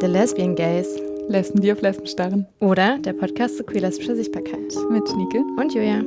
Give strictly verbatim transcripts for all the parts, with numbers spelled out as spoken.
Lesbian Gays. Lesben, die auf Lesben starren. Oder der Podcast zu queer-lesbischer Sichtbarkeit. Mit Schnieke und Julia.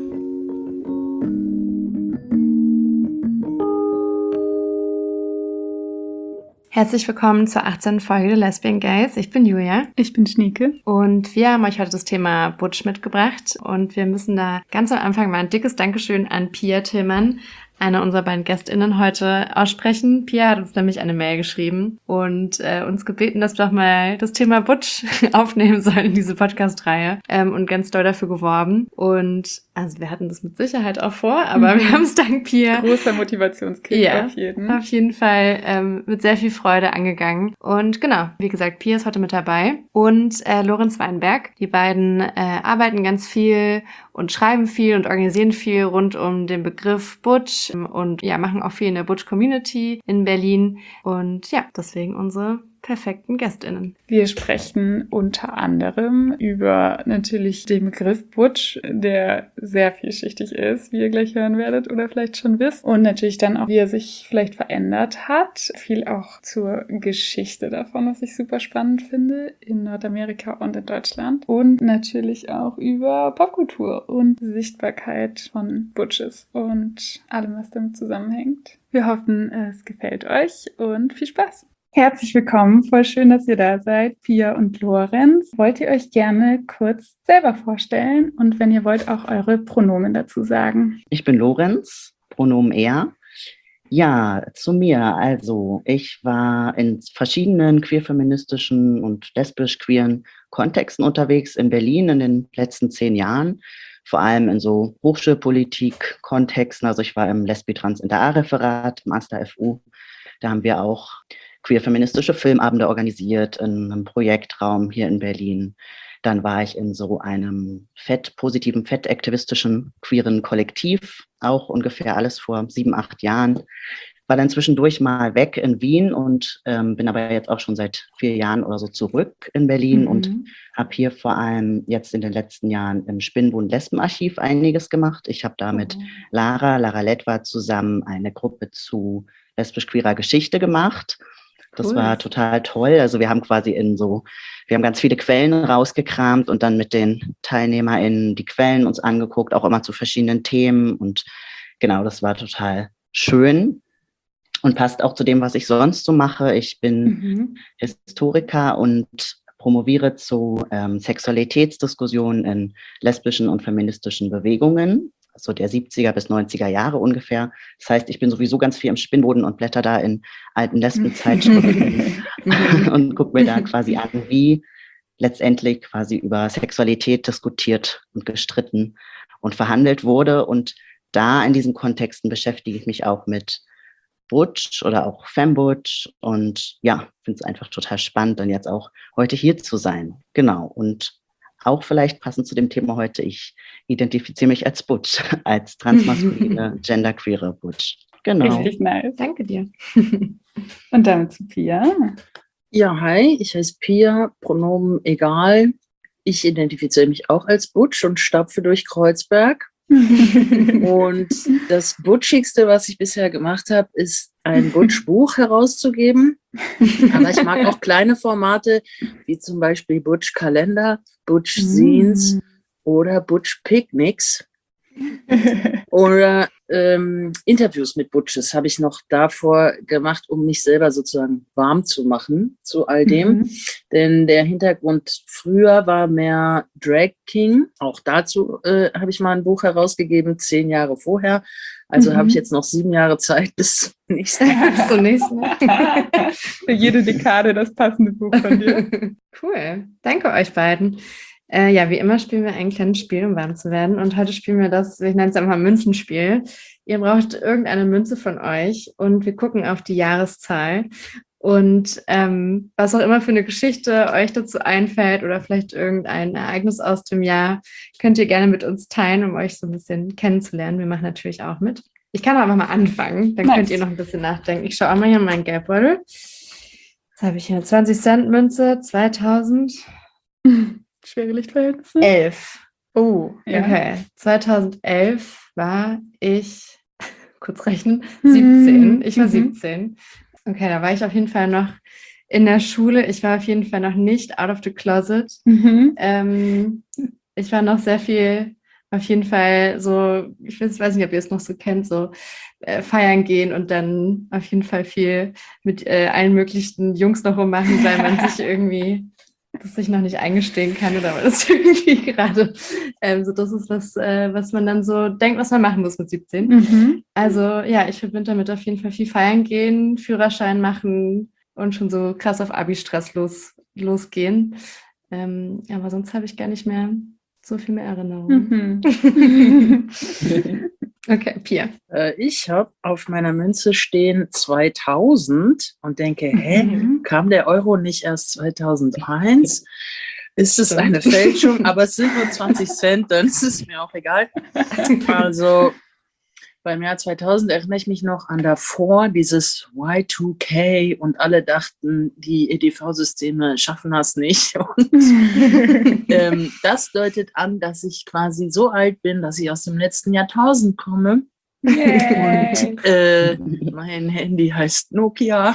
Herzlich willkommen zur achtzehnten Folge der Lesbian Gays. Ich bin Julia. Ich bin Schnieke. Und wir haben euch heute das Thema Butch mitgebracht. Und wir müssen da ganz am Anfang mal ein dickes Dankeschön an Pia Tillmann, eine unserer beiden GästInnen, heute aussprechen. Pia hat uns nämlich eine Mail geschrieben und äh, uns gebeten, dass wir doch mal das Thema Butch aufnehmen sollen in diese Podcast-Reihe ähm, und ganz doll dafür geworben. Und also wir hatten das mit Sicherheit auch vor, aber mhm. wir haben es dank Pia. Großer Motivationskick ja, auf jeden. Auf jeden Fall ähm, mit sehr viel Freude angegangen. Und genau, wie gesagt, Pia ist heute mit dabei und äh, Lorenz Weinberg. Die beiden äh, arbeiten ganz viel und schreiben viel und organisieren viel rund um den Begriff Butch und ja, machen auch viel in der Butch-Community in Berlin. Und ja, deswegen unsere perfekten GästInnen. Wir sprechen unter anderem über natürlich den Begriff Butch, der sehr vielschichtig ist, wie ihr gleich hören werdet oder vielleicht schon wisst. Und natürlich dann auch, wie er sich vielleicht verändert hat. Viel auch zur Geschichte davon, was ich super spannend finde, in Nordamerika und in Deutschland. Und natürlich auch über Popkultur und Sichtbarkeit von Butches und allem, was damit zusammenhängt. Wir hoffen, es gefällt euch und viel Spaß! Herzlich willkommen, voll schön, dass ihr da seid, Pia und Lorenz. Wollt ihr euch gerne kurz selber vorstellen und wenn ihr wollt, auch eure Pronomen dazu sagen? Ich bin Lorenz, Pronomen er. Ja, zu mir. Also ich war in verschiedenen queer-feministischen und lesbisch-queeren Kontexten unterwegs in Berlin in den letzten zehn Jahren. Vor allem in so Hochschulpolitik-Kontexten. Also ich war im Lesbi-Trans-Inter-A-Referat, Master F U. Da haben wir auch queer-feministische Filmabende organisiert in einem Projektraum hier in Berlin. Dann war ich in so einem fett, positiven, fettaktivistischen queeren Kollektiv, auch ungefähr alles vor sieben, acht Jahren. War dann zwischendurch mal weg in Wien und ähm, bin aber jetzt auch schon seit vier Jahren oder so zurück in Berlin mhm. und habe hier vor allem jetzt in den letzten Jahren im Spinnbund Lesbenarchiv einiges gemacht. Ich habe da mit mhm. Lara, Lara Ledwar zusammen eine Gruppe zu lesbisch-queerer Geschichte gemacht. Das cool. war total toll. Also wir haben quasi in so, wir haben ganz viele Quellen rausgekramt und dann mit den TeilnehmerInnen die Quellen uns angeguckt, auch immer zu verschiedenen Themen. Und genau, das war total schön und passt auch zu dem, was ich sonst so mache. Ich bin mhm. Historiker und promoviere zu ähm, Sexualitätsdiskussionen in lesbischen und feministischen Bewegungen. So der siebziger bis neunziger Jahre ungefähr. Das heißt, ich bin sowieso ganz viel im Spinnboden und blätter da in alten Lesbenzeitschriften und gucke mir da quasi an, wie letztendlich quasi über Sexualität diskutiert und gestritten und verhandelt wurde. Und da in diesen Kontexten beschäftige ich mich auch mit Butch oder auch Fembutch und ja, finde es einfach total spannend, dann jetzt auch heute hier zu sein. Genau. Und auch vielleicht passend zu dem Thema heute, ich identifiziere mich als Butch, als transmaskuline, genderqueere Butch. Genau. Richtig nice. Danke dir. Und damit zu Pia. Ja, hi, ich heiße Pia, Pronomen egal. Ich identifiziere mich auch als Butch und stapfe durch Kreuzberg. Und das Butchigste, was ich bisher gemacht habe, ist ein Butch-Buch herauszugeben. Aber ich mag auch kleine Formate, wie zum Beispiel Butch-Kalender, Butch-Zines mm. oder Butch-Picnics. Oder ähm, Interviews mit Butches habe ich noch davor gemacht, um mich selber sozusagen warm zu machen zu all dem. Mhm. Denn der Hintergrund früher war mehr Drag King. Auch dazu äh, habe ich mal ein Buch herausgegeben, zehn Jahre vorher. Also mhm. habe ich jetzt noch sieben Jahre Zeit bis nächstes Jahr. Zum nächsten Mal. Für jede Dekade das passende Buch von dir. Cool. Danke euch beiden. Äh, ja, wie immer spielen wir ein kleines Spiel, um warm zu werden. Und heute spielen wir das, ich nenne es einfach Münzenspiel. Ihr braucht irgendeine Münze von euch und wir gucken auf die Jahreszahl. Und ähm, was auch immer für eine Geschichte euch dazu einfällt oder vielleicht irgendein Ereignis aus dem Jahr, könnt ihr gerne mit uns teilen, um euch so ein bisschen kennenzulernen. Wir machen natürlich auch mit. Ich kann aber mal anfangen, dann nice. Könnt ihr noch ein bisschen nachdenken. Ich schaue auch mal hier in meinen Geldbeutel. Jetzt habe ich hier eine zwanzig Cent Münze, zweitausend. Schwere Lichtverhältnisse. Elf. Oh, ja. Okay. zweitausendelf war ich, kurz rechnen, siebzehn. Ich war mhm. siebzehn. Okay, da war ich auf jeden Fall noch in der Schule, ich war auf jeden Fall noch nicht out of the closet. Mhm. Ähm, ich war noch sehr viel, auf jeden Fall so, ich weiß, weiß nicht, ob ihr es noch so kennt, so äh, feiern gehen und dann auf jeden Fall viel mit äh, allen möglichen Jungs noch rummachen, weil man sich irgendwie das sich noch nicht eingestehen kann oder weil das irgendwie gerade ähm, so das ist, was, äh, was man dann so denkt, was man machen muss mit siebzehn. Mhm. Also ja, ich verbinde damit auf jeden Fall viel feiern gehen, Führerschein machen und schon so krass auf Abi-Stress los, losgehen. Ähm, aber sonst habe ich gar nicht mehr so viel mehr Erinnerungen. Mhm. Okay, Pia. Äh, ich habe auf meiner Münze stehen zweitausend und denke, hä, Mhm. kam der Euro nicht erst zweitausendeins? Ist es Stimmt. eine Fälschung? Aber es sind nur zwanzig Cent, dann ist es mir auch egal. Also beim Jahr zweitausend erinnere ich mich noch an davor, dieses Y zwei K und alle dachten, die E D V-Systeme schaffen das nicht. Und ähm, das deutet an, dass ich quasi so alt bin, dass ich aus dem letzten Jahrtausend komme. Yay. Und äh, mein Handy heißt Nokia.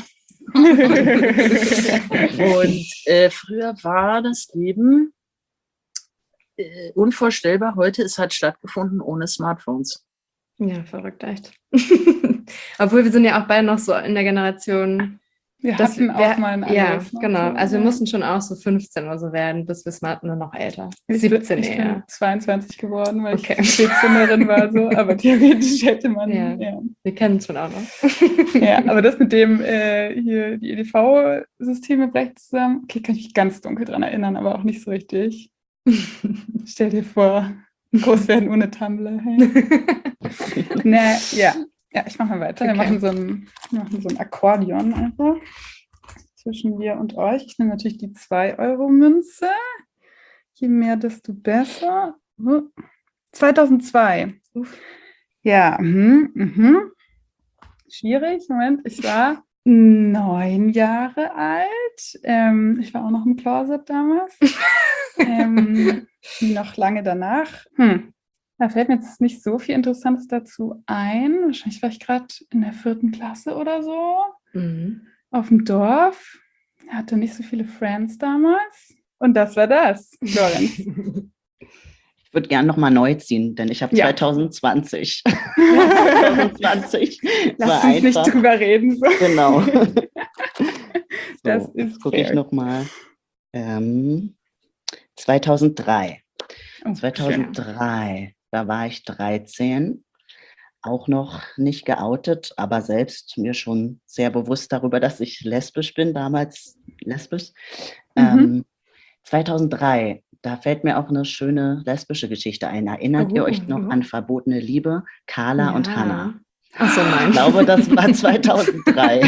Und äh, früher war das Leben äh, unvorstellbar. Heute, es hat stattgefunden ohne Smartphones. Ja, verrückt, echt. Obwohl wir sind ja auch beide noch so in der Generation. Wir dass hatten auch wir, mal ein ja, anderes. noch genau. so, Also wir ja. mussten schon auch so fünfzehn oder so werden, bis wir smart nur noch älter. Ich siebzehn bin, ich eher. bin zweiundzwanzig geworden, weil Okay. ich vierzehnerin war, so, aber theoretisch hätte man. Ja. Ja. Wir kennen es schon auch noch. Ja, aber das mit dem äh, hier die E D V-Systeme vielleicht zusammen, okay, kann ich mich ganz dunkel dran erinnern, aber auch nicht so richtig. Stell dir vor, groß werden ohne Tumblr. Hey. Na, ja. Ja, ich mache mal weiter. Wir Okay. machen so ein, wir machen so ein Akkordeon einfach zwischen mir und euch. Ich nehme natürlich die zwei Euro Münze. Je mehr, desto besser. zweitausendzwei. Uff. Ja, mhm, mhm. Schwierig. Moment, ich war neun Jahre alt. Ähm, ich war auch noch im Closet damals. ähm, noch lange danach. Hm. Da fällt mir jetzt nicht so viel Interessantes dazu ein. Wahrscheinlich war ich gerade in der vierten Klasse oder so. Mhm. Auf dem Dorf. Hatte nicht so viele Friends damals. Und das war das, Lorenz. Ich würde gerne nochmal neu ziehen, denn ich habe Ja. zwanzig zwanzig. zwanzig zwanzig Lass war uns nicht einfach. drüber reden. So. Genau. Das So, ist jetzt gucke ich fair. nochmal. Ähm, zweitausenddrei. Oh, zweitausenddrei, da war ich dreizehn. Auch noch nicht geoutet, aber selbst mir schon sehr bewusst darüber, dass ich lesbisch bin, damals lesbisch. Mhm. Ähm, zweitausenddrei, da fällt mir auch eine schöne lesbische Geschichte ein. Erinnert ihr Oh, euch noch oh. an Verbotene Liebe, Carla und Hannah? Ach so, nein. Ich glaube, das war zweitausenddrei.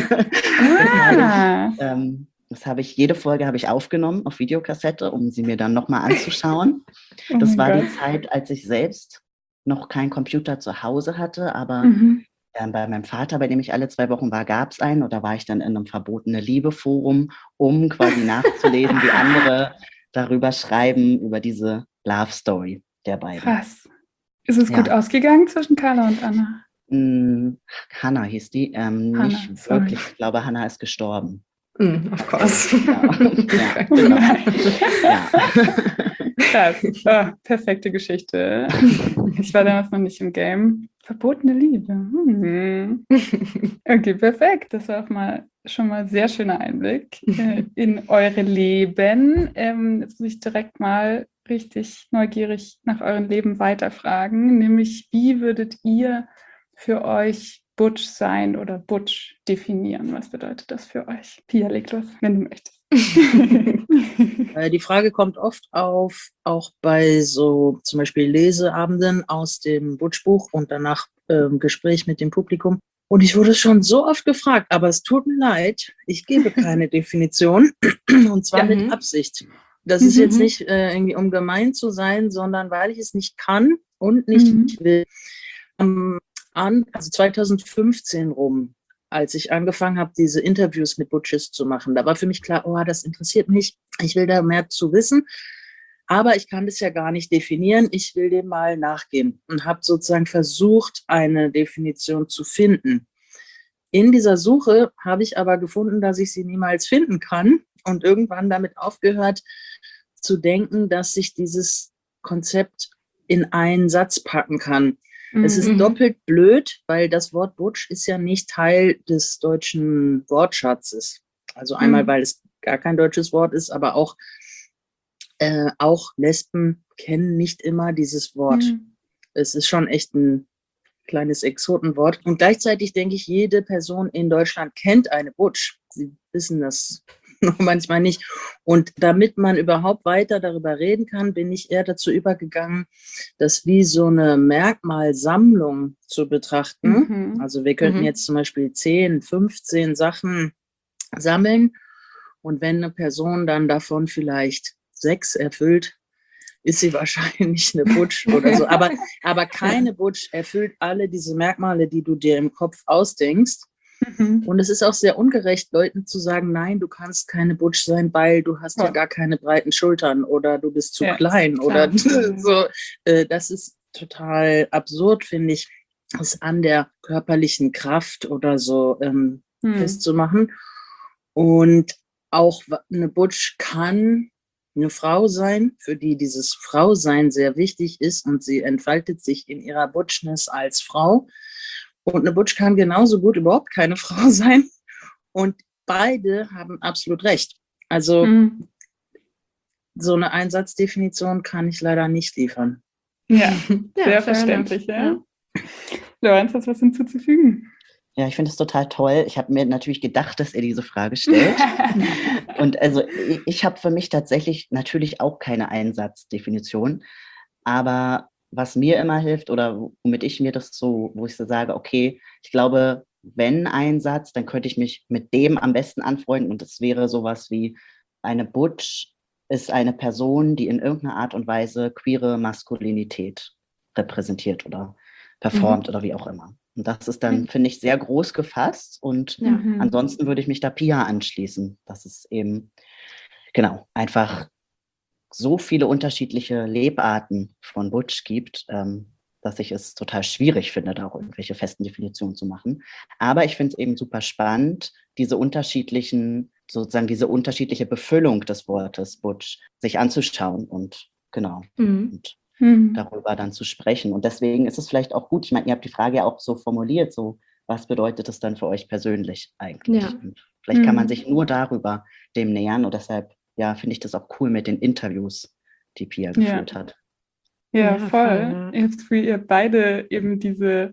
Ah. ähm, das habe ich, jede Folge habe ich aufgenommen auf Videokassette, um sie mir dann nochmal anzuschauen. Oh Das mein war Gott. die Zeit, als ich selbst noch keinen Computer zu Hause hatte, aber Mhm. ähm, bei meinem Vater, bei dem ich alle zwei Wochen war, gab es einen, und da war ich dann in einem Verbotene Liebe-Forum, um quasi nachzulesen, wie andere darüber schreiben, über diese Love-Story der beiden. Krass. Ist es Ja. gut ausgegangen zwischen Carla und Anna? Mm, Hannah hieß die. Ähm, Hannah, nicht sorry. wirklich. Ich glaube, Hannah ist gestorben. Mm, of course. Ja, ja, Oh genau. nein. Ja. Krass. Oh, perfekte Geschichte. Ich war damals noch nicht im Game. Verbotene Liebe. Hm. Okay, perfekt. Das war auch mal schon mal sehr schöner Einblick äh, in eure Leben. Ähm, jetzt muss ich direkt mal richtig neugierig nach eurem Leben weiterfragen, nämlich wie würdet ihr für euch Butch sein oder Butch definieren? Was bedeutet das für euch? Pia, leg los, wenn du möchtest. Äh, Die Frage kommt oft auf, auch bei so zum Beispiel Leseabenden aus dem Butch-Buch und danach ähm, Gespräch mit dem Publikum. Und ich wurde schon so oft gefragt, aber es tut mir leid, ich gebe keine Definition, und zwar Ja. mit Mhm. Absicht. Das ist jetzt Mhm. nicht äh, irgendwie, um gemein zu sein, sondern weil ich es nicht kann und nicht Mhm. will. Ähm, an, also zweitausendfünfzehn rum, als ich angefangen habe, diese Interviews mit Butches zu machen, da war für mich klar, oh, das interessiert mich, ich will da mehr zu wissen, aber ich kann das ja gar nicht definieren, ich will dem mal nachgehen und habe sozusagen versucht, eine Definition zu finden. in dieser Suche habe ich aber gefunden, dass ich sie niemals finden kann und irgendwann damit aufgehört zu denken, dass sich dieses Konzept in einen Satz packen kann. Mhm. Es ist doppelt blöd, weil das Wort Butch ist ja nicht Teil des deutschen Wortschatzes. Also einmal, mhm. weil es gar kein deutsches Wort ist, aber auch, äh, auch Lesben kennen nicht immer dieses Wort. Mhm. Es ist schon echt ein kleines Exotenwort. Und gleichzeitig denke ich, jede Person in Deutschland kennt eine Butch. Sie wissen das noch manchmal nicht. Und damit man überhaupt weiter darüber reden kann, bin ich eher dazu übergegangen, das wie so eine Merkmalsammlung zu betrachten. Mhm. Also wir könnten mhm. jetzt zum Beispiel zehn, fünfzehn Sachen sammeln. Und wenn eine Person dann davon vielleicht sechs erfüllt, ist sie wahrscheinlich eine Butch oder so. Aber, aber keine Butch erfüllt alle diese Merkmale, die du dir im Kopf ausdenkst. Mhm. Und es ist auch sehr ungerecht, Leuten zu sagen, nein, du kannst keine Butch sein, weil du hast ja, ja gar keine breiten Schultern oder du bist zu ja, klein oder so. Das ist total absurd, finde ich, es an der körperlichen Kraft oder so ähm, mhm. festzumachen. Und auch eine Butch kann eine Frau sein, für die dieses Frausein sehr wichtig ist und sie entfaltet sich in ihrer Butchness als Frau. Und eine Butch kann genauso gut überhaupt keine Frau sein. Und beide haben absolut recht. Also mhm. so eine Einsatzdefinition kann ich leider nicht liefern. Ja, ja sehr verständlich. Ja. Ja. Lorenz, hast du was hinzuzufügen? Ja, ich finde es total toll. Ich habe mir natürlich gedacht, dass er diese Frage stellt. Und also ich, ich habe für mich tatsächlich natürlich auch keine Einsatzdefinition. Aber was mir immer hilft oder womit ich mir das so, wo ich so sage, okay, ich glaube, wenn ein Satz, dann könnte ich mich mit dem am besten anfreunden. Und das wäre sowas wie, eine Butch ist eine Person, die in irgendeiner Art und Weise queere Maskulinität repräsentiert oder performt mhm. oder wie auch immer. Und das ist dann, finde ich, sehr groß gefasst. Und ja. ansonsten würde ich mich da Pia anschließen. Das ist eben, genau, einfach so viele unterschiedliche Lebarten von Butch gibt, ähm, dass ich es total schwierig finde, da auch irgendwelche festen Definitionen zu machen. Aber ich finde es eben super spannend, diese unterschiedlichen, sozusagen diese unterschiedliche Befüllung des Wortes Butch sich anzuschauen und genau. Mhm. Und Mhm. darüber dann zu sprechen. Und deswegen ist es vielleicht auch gut, ich meine, ihr habt die Frage ja auch so formuliert, so, was bedeutet es dann für euch persönlich eigentlich? Ja. Und vielleicht mhm. kann man sich nur darüber dem nähern und deshalb, ja, finde ich das auch cool mit den Interviews, die Pia geführt ja. hat. Ja, ja voll. voll. Ihr habt ihr beide eben diese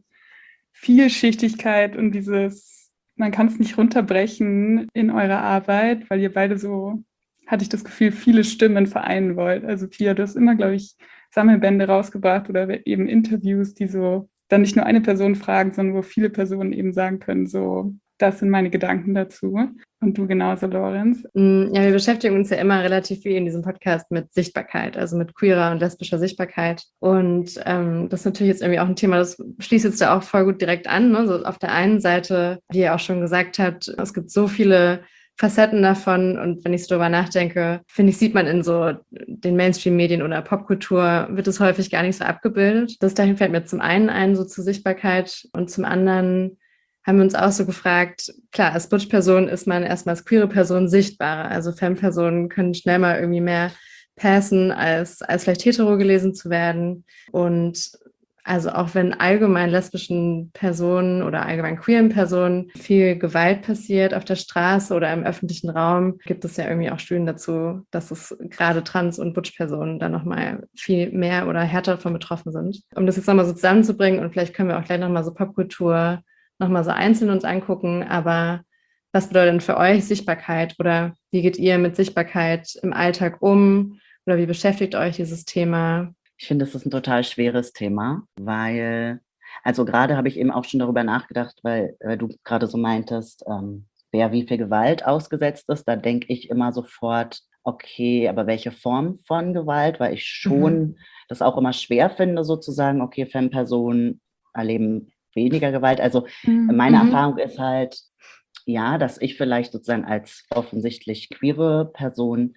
Vielschichtigkeit und dieses, man kann es nicht runterbrechen in eurer Arbeit, weil ihr beide so, hatte ich das Gefühl, viele Stimmen vereinen wollt. Also Pia, du hast immer, glaube ich, Sammelbände rausgebracht oder eben Interviews, die so dann nicht nur eine Person fragen, sondern wo viele Personen eben sagen können, so, das sind meine Gedanken dazu. Und du genauso, Lorenz? Ja, wir beschäftigen uns ja immer relativ viel in diesem Podcast mit Sichtbarkeit, also mit queerer und lesbischer Sichtbarkeit. Und ähm, das ist natürlich jetzt irgendwie auch ein Thema, das schließt jetzt da auch voll gut direkt an. Ne? So auf der einen Seite, wie ihr auch schon gesagt habt, es gibt so viele Facetten davon und wenn ich so drüber nachdenke, finde ich, sieht man in so den Mainstream-Medien oder Popkultur, wird es häufig gar nicht so abgebildet. Das dahin fällt mir zum einen ein, so zur Sichtbarkeit und zum anderen haben wir uns auch so gefragt, klar, als Butch-Person ist man erstmal als queere Person sichtbarer, also Femme-Personen können schnell mal irgendwie mehr passen, als, als vielleicht hetero gelesen zu werden und also auch wenn allgemein lesbischen Personen oder allgemein queeren Personen viel Gewalt passiert auf der Straße oder im öffentlichen Raum, gibt es ja irgendwie auch Studien dazu, dass es gerade Trans- und Butch-Personen dann nochmal viel mehr oder härter davon betroffen sind. Um das jetzt nochmal so zusammenzubringen und vielleicht können wir auch gleich nochmal so Popkultur nochmal so einzeln uns angucken, aber was bedeutet denn für euch Sichtbarkeit oder wie geht ihr mit Sichtbarkeit im Alltag um oder wie beschäftigt euch dieses Thema? Ich finde, das ist ein total schweres Thema, weil, also gerade habe ich eben auch schon darüber nachgedacht, weil, weil du gerade so meintest, ähm, wer wie viel Gewalt ausgesetzt ist, da denke ich immer sofort, okay, aber welche Form von Gewalt, weil ich schon mhm. das auch immer schwer finde, sozusagen, okay, Femme-Personen erleben weniger Gewalt. Also mhm. meine Erfahrung ist halt, ja, dass ich vielleicht sozusagen als offensichtlich queere Person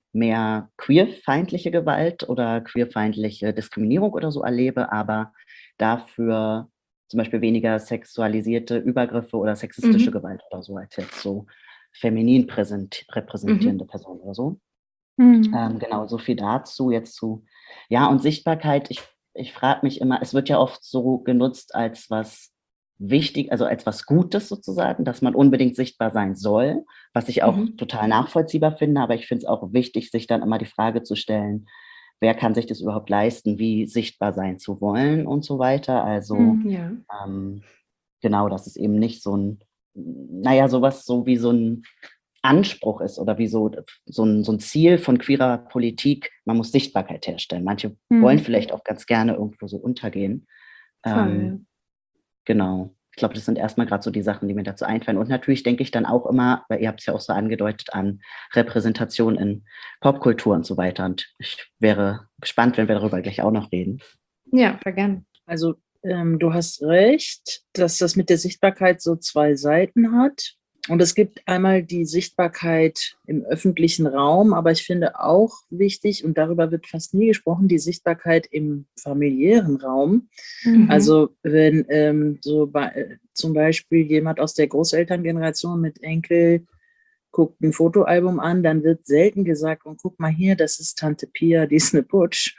mehr queerfeindliche Gewalt oder queerfeindliche Diskriminierung oder so erlebe, aber dafür zum Beispiel weniger sexualisierte Übergriffe oder sexistische Mhm. Gewalt oder so, als jetzt so feminin präsent, repräsentierende Mhm. Personen oder so. Mhm. Ähm, genau, so viel dazu jetzt zu. Ja, und Sichtbarkeit, ich, ich frage mich immer, es wird ja oft so genutzt als was wichtig, also als was Gutes sozusagen, dass man unbedingt sichtbar sein soll, was ich auch Mhm. total nachvollziehbar finde, aber ich finde es auch wichtig, sich dann immer die Frage zu stellen, wer kann sich das überhaupt leisten, wie sichtbar sein zu wollen und so weiter. Also Mhm. Ja. ähm, genau, dass es eben nicht so ein, naja, sowas so wie so ein Anspruch ist oder wie so, so, ein, so ein Ziel von queerer Politik, man muss Sichtbarkeit herstellen. Manche wollen Mhm. vielleicht auch ganz gerne irgendwo so untergehen. Voll. Ähm, genau. Ich glaube, das sind erstmal gerade so die Sachen, die mir dazu einfallen. Und natürlich denke ich dann auch immer, weil ihr habt es ja auch so angedeutet, an Repräsentation in Popkultur und so weiter. Und ich wäre gespannt, wenn wir darüber gleich auch noch reden. Ja, voll gern. Also ähm, du hast recht, dass das mit der Sichtbarkeit so zwei Seiten hat. Und es gibt einmal die Sichtbarkeit im öffentlichen Raum, aber ich finde auch wichtig, und darüber wird fast nie gesprochen, die Sichtbarkeit im familiären Raum. Mhm. Also wenn ähm, so bei, äh, zum Beispiel jemand aus der Großelterngeneration mit Enkel guckt ein Fotoalbum an, dann wird selten gesagt, und guck mal hier, das ist Tante Pia, die ist eine Butch.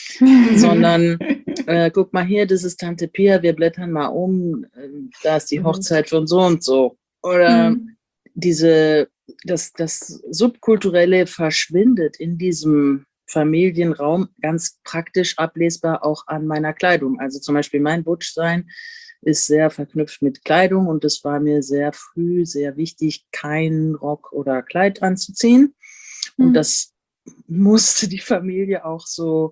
Sondern äh, guck mal hier, das ist Tante Pia, wir blättern mal um, äh, da ist die Mhm. Hochzeit von so und so. Oder Mhm. diese, das, das Subkulturelle verschwindet in diesem Familienraum ganz praktisch ablesbar auch an meiner Kleidung. Also zum Beispiel mein Butchsein ist sehr verknüpft mit Kleidung und es war mir sehr früh sehr wichtig, keinen Rock oder Kleid anzuziehen. Und Mhm. das musste die Familie auch so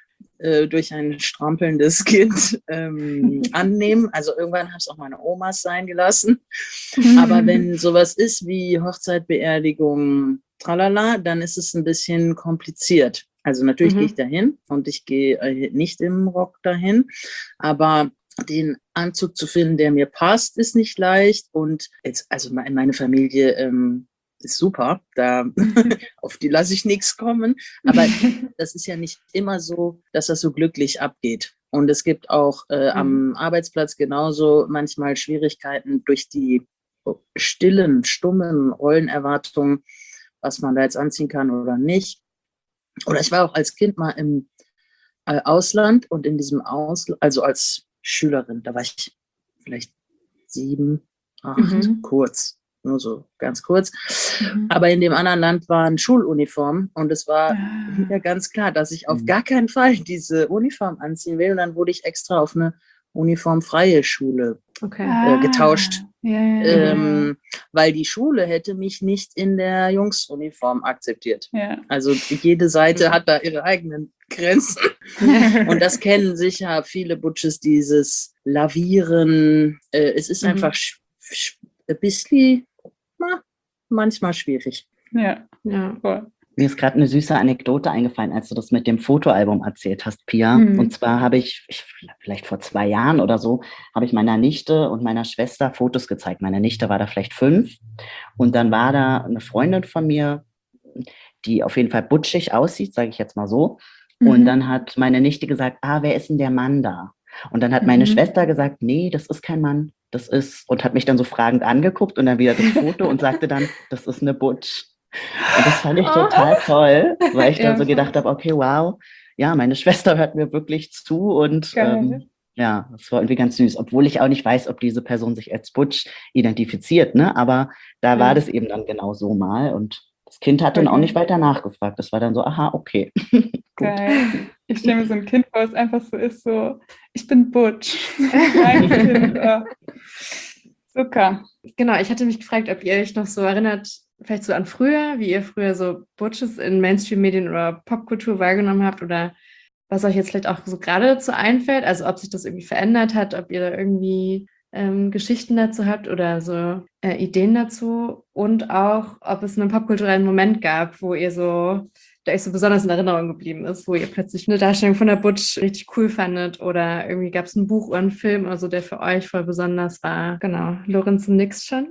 äh, durch ein strampelndes Kind ähm, annehmen. Also irgendwann habe es auch meine Omas sein gelassen. Aber wenn sowas ist wie Hochzeit, Beerdigung, tralala, dann ist es ein bisschen kompliziert. Also natürlich gehe ich Mhm. dahin und ich gehe äh, nicht im Rock dahin, aber den Anzug zu finden, der mir passt, ist nicht leicht. Und jetzt, also me- meine Familie ähm, ist super, da auf die lasse ich nichts kommen. Aber das ist ja nicht immer so, dass das so glücklich abgeht. Und es gibt auch äh, am Arbeitsplatz genauso manchmal Schwierigkeiten durch die stillen, stummen Rollenerwartungen, was man da jetzt anziehen kann oder nicht. Oder ich war auch als Kind mal im äh, Ausland und in diesem Ausland, also als Schülerin, da war ich vielleicht sieben, acht, Mhm. kurz, nur so ganz kurz. Mhm. Aber in dem anderen Land waren Schuluniformen und es war Ah. ja ganz klar, dass ich auf Mhm. gar keinen Fall diese Uniform anziehen will. Und dann wurde ich extra auf eine uniformfreie Schule Okay. äh, getauscht. Ah. Ja, ja, ja. Ähm, weil die Schule hätte mich nicht in der Jungsuniform akzeptiert. Ja. Also jede Seite Mhm. hat da ihre eigenen Grenzen. Und das kennen sicher viele Butches, dieses Lavieren. Äh, es ist Mhm. einfach sch- sch- ein bisschen, na, manchmal schwierig. Ja, Ja. voll. Mir ist gerade eine süße Anekdote eingefallen, als du das mit dem Fotoalbum erzählt hast, Pia. Mhm. Und zwar habe ich, ich, vielleicht vor zwei Jahren oder so, habe ich meiner Nichte und meiner Schwester Fotos gezeigt. Meine Nichte war da vielleicht fünf. Und dann war da eine Freundin von mir, die auf jeden Fall butschig aussieht, sage ich jetzt mal so. Und Mhm. dann hat meine Nichte gesagt, ah, wer ist denn der Mann da? Und dann hat meine Mhm. Schwester gesagt, nee, das ist kein Mann, das ist, und hat mich dann so fragend angeguckt und dann wieder das Foto und sagte dann, das ist eine Butch. Und das fand ich Oh. total toll, weil ich Ja, dann so voll. gedacht habe, okay, wow, ja, meine Schwester hört mir wirklich zu und Geil. ähm, ja, das war irgendwie ganz süß, obwohl ich auch nicht weiß, ob diese Person sich als Butch identifiziert, ne? Aber da war Ja. das eben dann genau so mal und das Kind hat dann auch Okay. nicht weiter nachgefragt. Das war dann so, aha, okay. Gut. Geil. Ich stelle mir so ein Kind vor, das einfach so ist, so, ich bin Butch. Kleines Kind. Oh. Zucker. Genau, ich hatte mich gefragt, ob ihr euch noch so erinnert, vielleicht so an früher, wie ihr früher so Butches in Mainstream-Medien oder Popkultur wahrgenommen habt oder was euch jetzt vielleicht auch so gerade dazu einfällt, also ob sich das irgendwie verändert hat, ob ihr da irgendwie ähm, Geschichten dazu habt oder so äh, Ideen dazu und auch, ob es einen popkulturellen Moment gab, wo ihr so euch so besonders in Erinnerung geblieben ist, wo ihr plötzlich eine Darstellung von der Butch richtig cool fandet oder irgendwie gab es ein Buch oder einen Film oder so, der für euch voll besonders war. Genau, Lorenz und nix schon.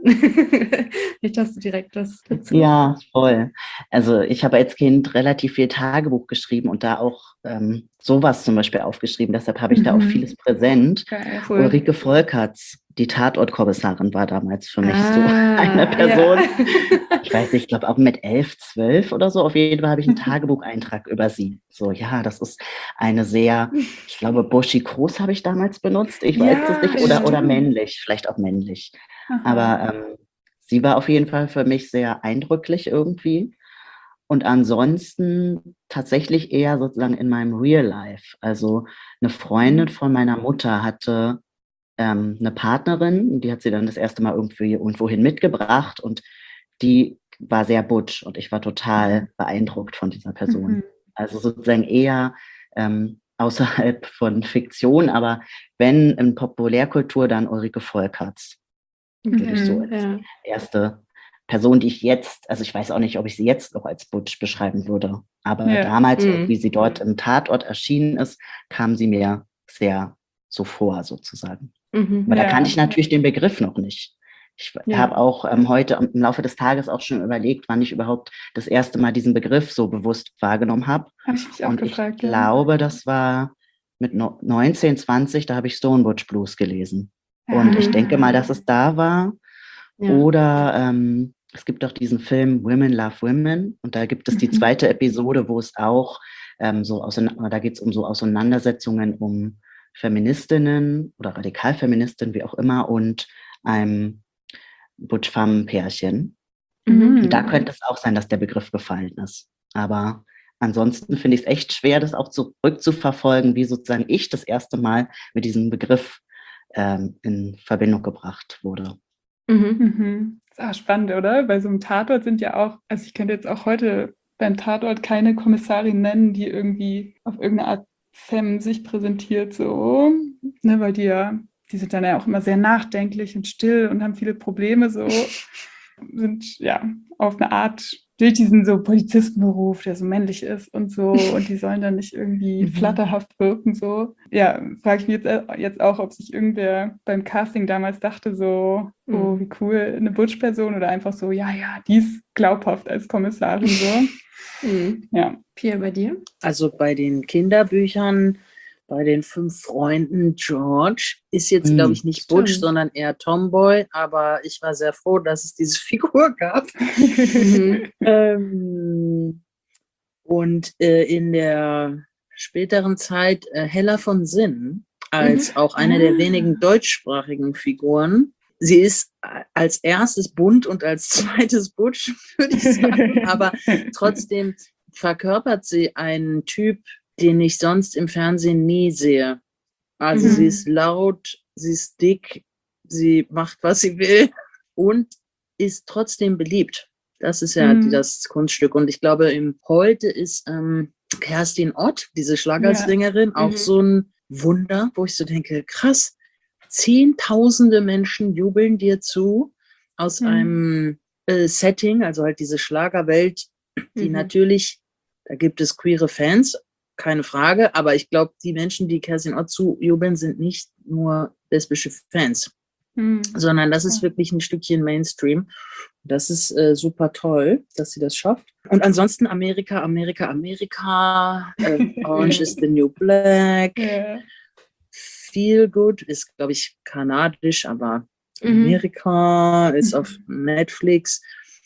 Nicht, dass du direkt das dazu. Ja, voll. Also ich habe als Kind relativ viel Tagebuch geschrieben und da auch ähm, sowas zum Beispiel aufgeschrieben. Deshalb habe ich da auch Mhm. vieles präsent. Geil. Cool. Ulrike Volkerts, die Tatortkommissarin, war damals für mich so Ah, eine Person. ja. Ich weiß nicht, ich glaube auch mit elf, zwölf oder so. Auf jeden Fall habe ich einen Tagebucheintrag über sie. So, ja, das ist eine sehr, ich glaube, buschikos habe ich damals benutzt. Ich weiß Ja, es nicht. Oder, oder stimmt. männlich, vielleicht auch männlich. Aha. Aber ähm, sie war auf jeden Fall für mich sehr eindrücklich irgendwie. Und ansonsten tatsächlich eher sozusagen in meinem Real Life. Also eine Freundin von meiner Mutter hatte ähm, eine Partnerin, die hat sie dann das erste Mal irgendwie irgendwohin mitgebracht und die war sehr butch und ich war total beeindruckt von dieser Person. Mhm. Also sozusagen eher ähm, außerhalb von Fiktion, aber wenn in Populärkultur, dann Ulrike Volkerts. Würde ich so Mhm. als Ja. erste Person, die ich jetzt, also ich weiß auch nicht, ob ich sie jetzt noch als butch beschreiben würde, aber Ja. damals, Mhm. wie sie dort im Tatort erschienen ist, kam sie mir sehr so vor sozusagen. Mhm. Aber da Ja. kannte ich natürlich den Begriff noch nicht. Ich Ja. habe auch ähm, heute im Laufe des Tages auch schon überlegt, wann ich überhaupt das erste Mal diesen Begriff so bewusst wahrgenommen habe. Habe ich mich auch Und gefragt, ich ja. glaube, das war mit no- neunzehn, zwanzig, da habe ich Stone Butch Blues gelesen. Und ich Mhm. denke mal, dass es da war. Ja. Oder ähm, es gibt auch diesen Film Women Love Women und da gibt es die Mhm. zweite Episode, wo es auch ähm, so auseinander, da geht es um so Auseinandersetzungen um Feministinnen oder Radikalfeministinnen, wie auch immer, und einem Butch-Femme-Pärchen. Mhm. Und da könnte es auch sein, dass der Begriff gefallen ist. Aber ansonsten finde ich es echt schwer, das auch zurückzuverfolgen, wie sozusagen ich das erste Mal mit diesem Begriff ähm, in Verbindung gebracht wurde. Mhm. Mhm. Ist auch spannend, oder? Bei so einem Tatort sind ja auch, also ich könnte jetzt auch heute beim Tatort keine Kommissarin nennen, die irgendwie auf irgendeine Art Femme sich präsentiert, so, ne, weil die ja, die sind dann ja auch immer sehr nachdenklich und still und haben viele Probleme, so, sind ja auf eine Art durch diesen so Polizistenberuf, der so männlich ist und so, und die sollen dann nicht irgendwie Mhm. flatterhaft wirken, so. Ja, frage ich mich jetzt, jetzt auch, ob sich irgendwer beim Casting damals dachte, so, oh, Mhm. wie cool, eine Butch-Person, oder einfach so, ja, ja, die ist glaubhaft als Kommissarin, so. Mhm. Ja. Pia, bei dir? Also bei den Kinderbüchern, bei den fünf Freunden George, ist jetzt, glaube ich, nicht Butch, Stimmt. sondern eher Tomboy. Aber ich war sehr froh, dass es diese Figur gab. Mhm. ähm, und äh, in der späteren Zeit äh, Hella von Sinn als auch eine Ah. der wenigen deutschsprachigen Figuren. Sie ist als erstes bunt und als zweites Butch, würde ich sagen. Aber trotzdem verkörpert sie einen Typ, den ich sonst im Fernsehen nie sehe. Also Mhm. sie ist laut, sie ist dick, sie macht, was sie will und ist trotzdem beliebt. Das ist ja Mhm. die, das Kunststück. Und ich glaube, im heute ist ähm, Kerstin Ott, diese Schlagersängerin, auch Mhm. so ein Wunder, wo ich so denke, krass, zehntausende Menschen jubeln dir zu aus Mhm. einem äh, Setting, also halt diese Schlagerwelt, die Mhm. natürlich, da gibt es queere Fans, keine Frage, aber ich glaube, die Menschen, die Kerstin Ott zujubeln, sind nicht nur lesbische Fans, Mhm. sondern das ist Ja. wirklich ein Stückchen Mainstream. Das ist äh, super toll, dass sie das schafft. Und ansonsten Amerika, Amerika, Amerika, äh, Orange is the New Black, Ja. Feel Good ist, glaube ich, kanadisch, aber Mhm. Amerika ist auf Netflix.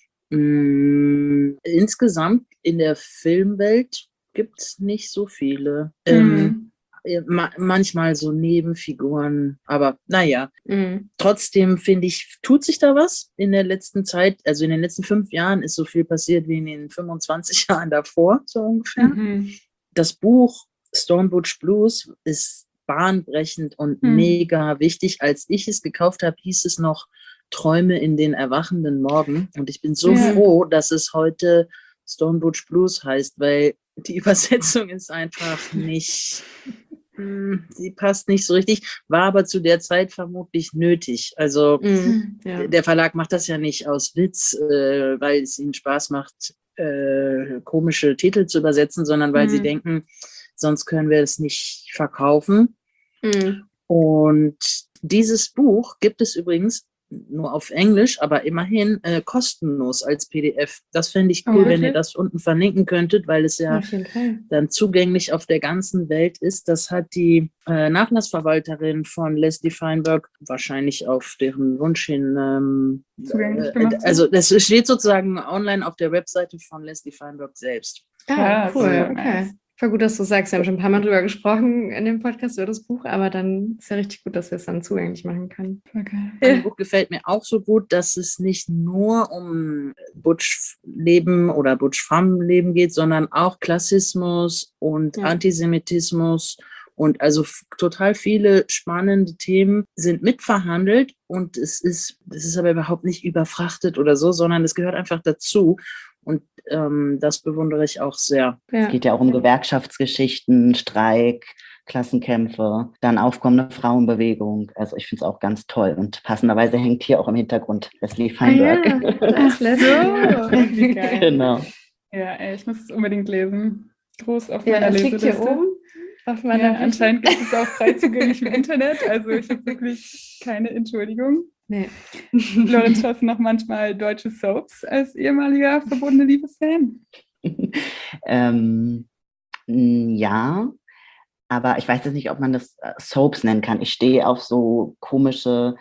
Mm, insgesamt in der Filmwelt gibt es nicht so viele. Ähm, Mhm. ma manchmal so Nebenfiguren, aber naja. Mhm. Trotzdem finde ich, tut sich da was in der letzten Zeit. Also in den letzten fünf Jahren ist so viel passiert wie in den fünfundzwanzig Jahren davor, so ungefähr. Mhm. Das Buch Stone Butch Blues ist bahnbrechend und Mhm. mega wichtig. Als ich es gekauft habe, hieß es noch Träume in den erwachenden Morgen. Und ich bin so Ja. froh, dass es heute Stone Butch Blues heißt, weil die Übersetzung ist einfach nicht, mh, sie passt nicht so richtig, war aber zu der Zeit vermutlich nötig. Also Mhm. Ja. der Verlag macht das ja nicht aus Witz, äh, weil es ihnen Spaß macht, äh, komische Titel zu übersetzen, sondern weil Mhm. sie denken, sonst können wir es nicht verkaufen. Mhm. Und dieses Buch gibt es übrigens nur auf Englisch, aber immerhin äh, kostenlos als P D F. Das fände ich Oh, cool, wenn wirklich? ihr das unten verlinken könntet, weil es ja Auf jeden Fall. dann zugänglich auf der ganzen Welt ist. Das hat die äh, Nachlassverwalterin von Leslie Feinberg wahrscheinlich auf deren Wunsch hin ähm, Zugänglich äh, gemacht, so? also das steht sozusagen online auf der Webseite von Leslie Feinberg selbst. Ah, Krass, cool, ja, okay. nice. Voll gut, dass du sagst. Wir haben schon ein paar Mal drüber gesprochen in dem Podcast über das Buch, aber dann ist ja richtig gut, dass wir es dann zugänglich machen können. Voll geil. An dem Buch gefällt mir auch so gut, dass es nicht nur um Butch-Leben oder Butch-Femme-Leben geht, sondern auch Klassismus und Ja. Antisemitismus und also f- total viele spannende Themen sind mitverhandelt und es ist, es ist aber überhaupt nicht überfrachtet oder so, sondern es gehört einfach dazu und ähm, das bewundere ich auch sehr. Ja. Es geht ja auch um Gewerkschaftsgeschichten, Streik, Klassenkämpfe, dann aufkommende Frauenbewegung. Also ich finde es auch ganz toll. Und passenderweise hängt hier auch im Hintergrund Leslie Ah Feinberg. ja, da ist Leslie. so. Wie geil. Genau. Ja, ey, ich muss es unbedingt lesen. Groß auf Ja, meiner es liegt Leseliste. hier oben auf meiner Ja, Bücher. anscheinend gibt es auch frei zugänglich im Internet, also ich habe wirklich keine Entschuldigung. Nee. Lorenz, schaust du noch manchmal deutsche Soaps als ehemaliger verbundene Liebesfan? ähm, mh, ja, aber ich weiß jetzt nicht, ob man das äh, Soaps nennen kann. Ich stehe auf so komische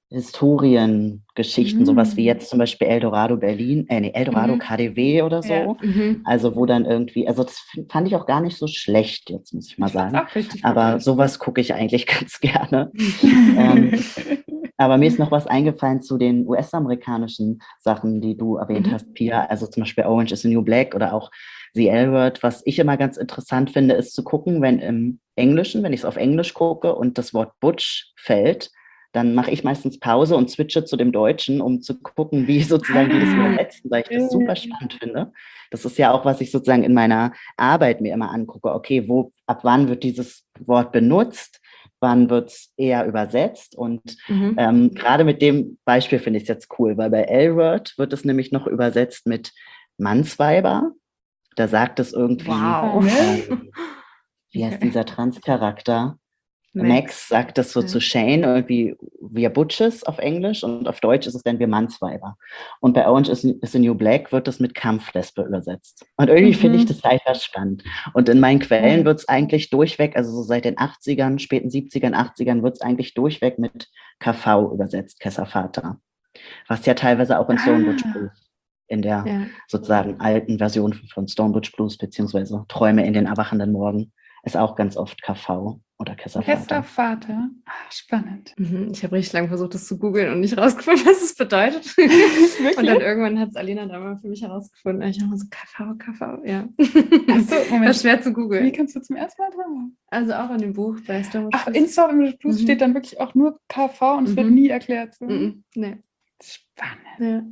Historiengeschichten, Mm. sowas wie jetzt zum Beispiel Eldorado Berlin, äh, nee, Eldorado Mhm. K D W oder so. Ja. Mhm. Also wo dann irgendwie, also das f- fand ich auch gar nicht so schlecht, jetzt muss ich mal Ich fand's sagen. auch richtig gut. Aber sowas gucke ich eigentlich ganz gerne. ähm, Aber mir ist noch was eingefallen zu den U S-amerikanischen Sachen, die du erwähnt Mhm. hast, Pia. Also zum Beispiel Orange is the New Black oder auch The L-Word. Was ich immer ganz interessant finde, ist zu gucken, wenn im Englischen, wenn ich es auf Englisch gucke und das Wort Butch fällt, dann mache ich meistens Pause und switche zu dem Deutschen, um zu gucken, wie sozusagen die das Ah. übersetzen, weil ich das super spannend finde. Das ist ja auch, was ich sozusagen in meiner Arbeit mir immer angucke. Okay, wo, ab wann wird dieses Wort benutzt? Wann wird es eher übersetzt? Und Mhm. ähm, gerade mit dem Beispiel finde ich es jetzt cool, weil bei L-Word wird es nämlich noch übersetzt mit Mannsweiber. Da sagt es irgendwie, Wow. ähm, wie heißt dieser Transcharakter? Max sagt das so Ja. zu Shane, irgendwie wir Butches auf Englisch und auf Deutsch ist es dann wir Mannsweiber. Und bei Orange is, is the New Black wird das mit Kampflesbe übersetzt. Und irgendwie Mhm. finde ich das einfach spannend. Und in meinen Quellen Ja. wird es eigentlich durchweg, also so seit den achtzigern, späten siebzigern, achtzigern, wird es eigentlich durchweg mit K V übersetzt, Kesservater. Was ja teilweise auch in Stone Butch Ah. Blues, in der Ja. sozusagen alten Version von Stone Butch Blues, beziehungsweise Träume in den erwachenden Morgen, ist auch ganz oft K V oder Kesservater. Kesservater. Ah, spannend. Mhm. Ich habe richtig lange versucht, das zu googeln und nicht rausgefunden, was es bedeutet. Wirklich? Und dann irgendwann hat es Alina da mal für mich herausgefunden. Ich habe mal so K V, K V, ja. Ach so, Moment. Das ist schwer zu Wie googeln. kannst du zum ersten Mal dran? Also auch in dem Buch bei Stone Ach, in Stone Blues Mhm. steht dann wirklich auch nur K V und es wird Mhm. nie erklärt. So. Mhm. Nee. Spannend.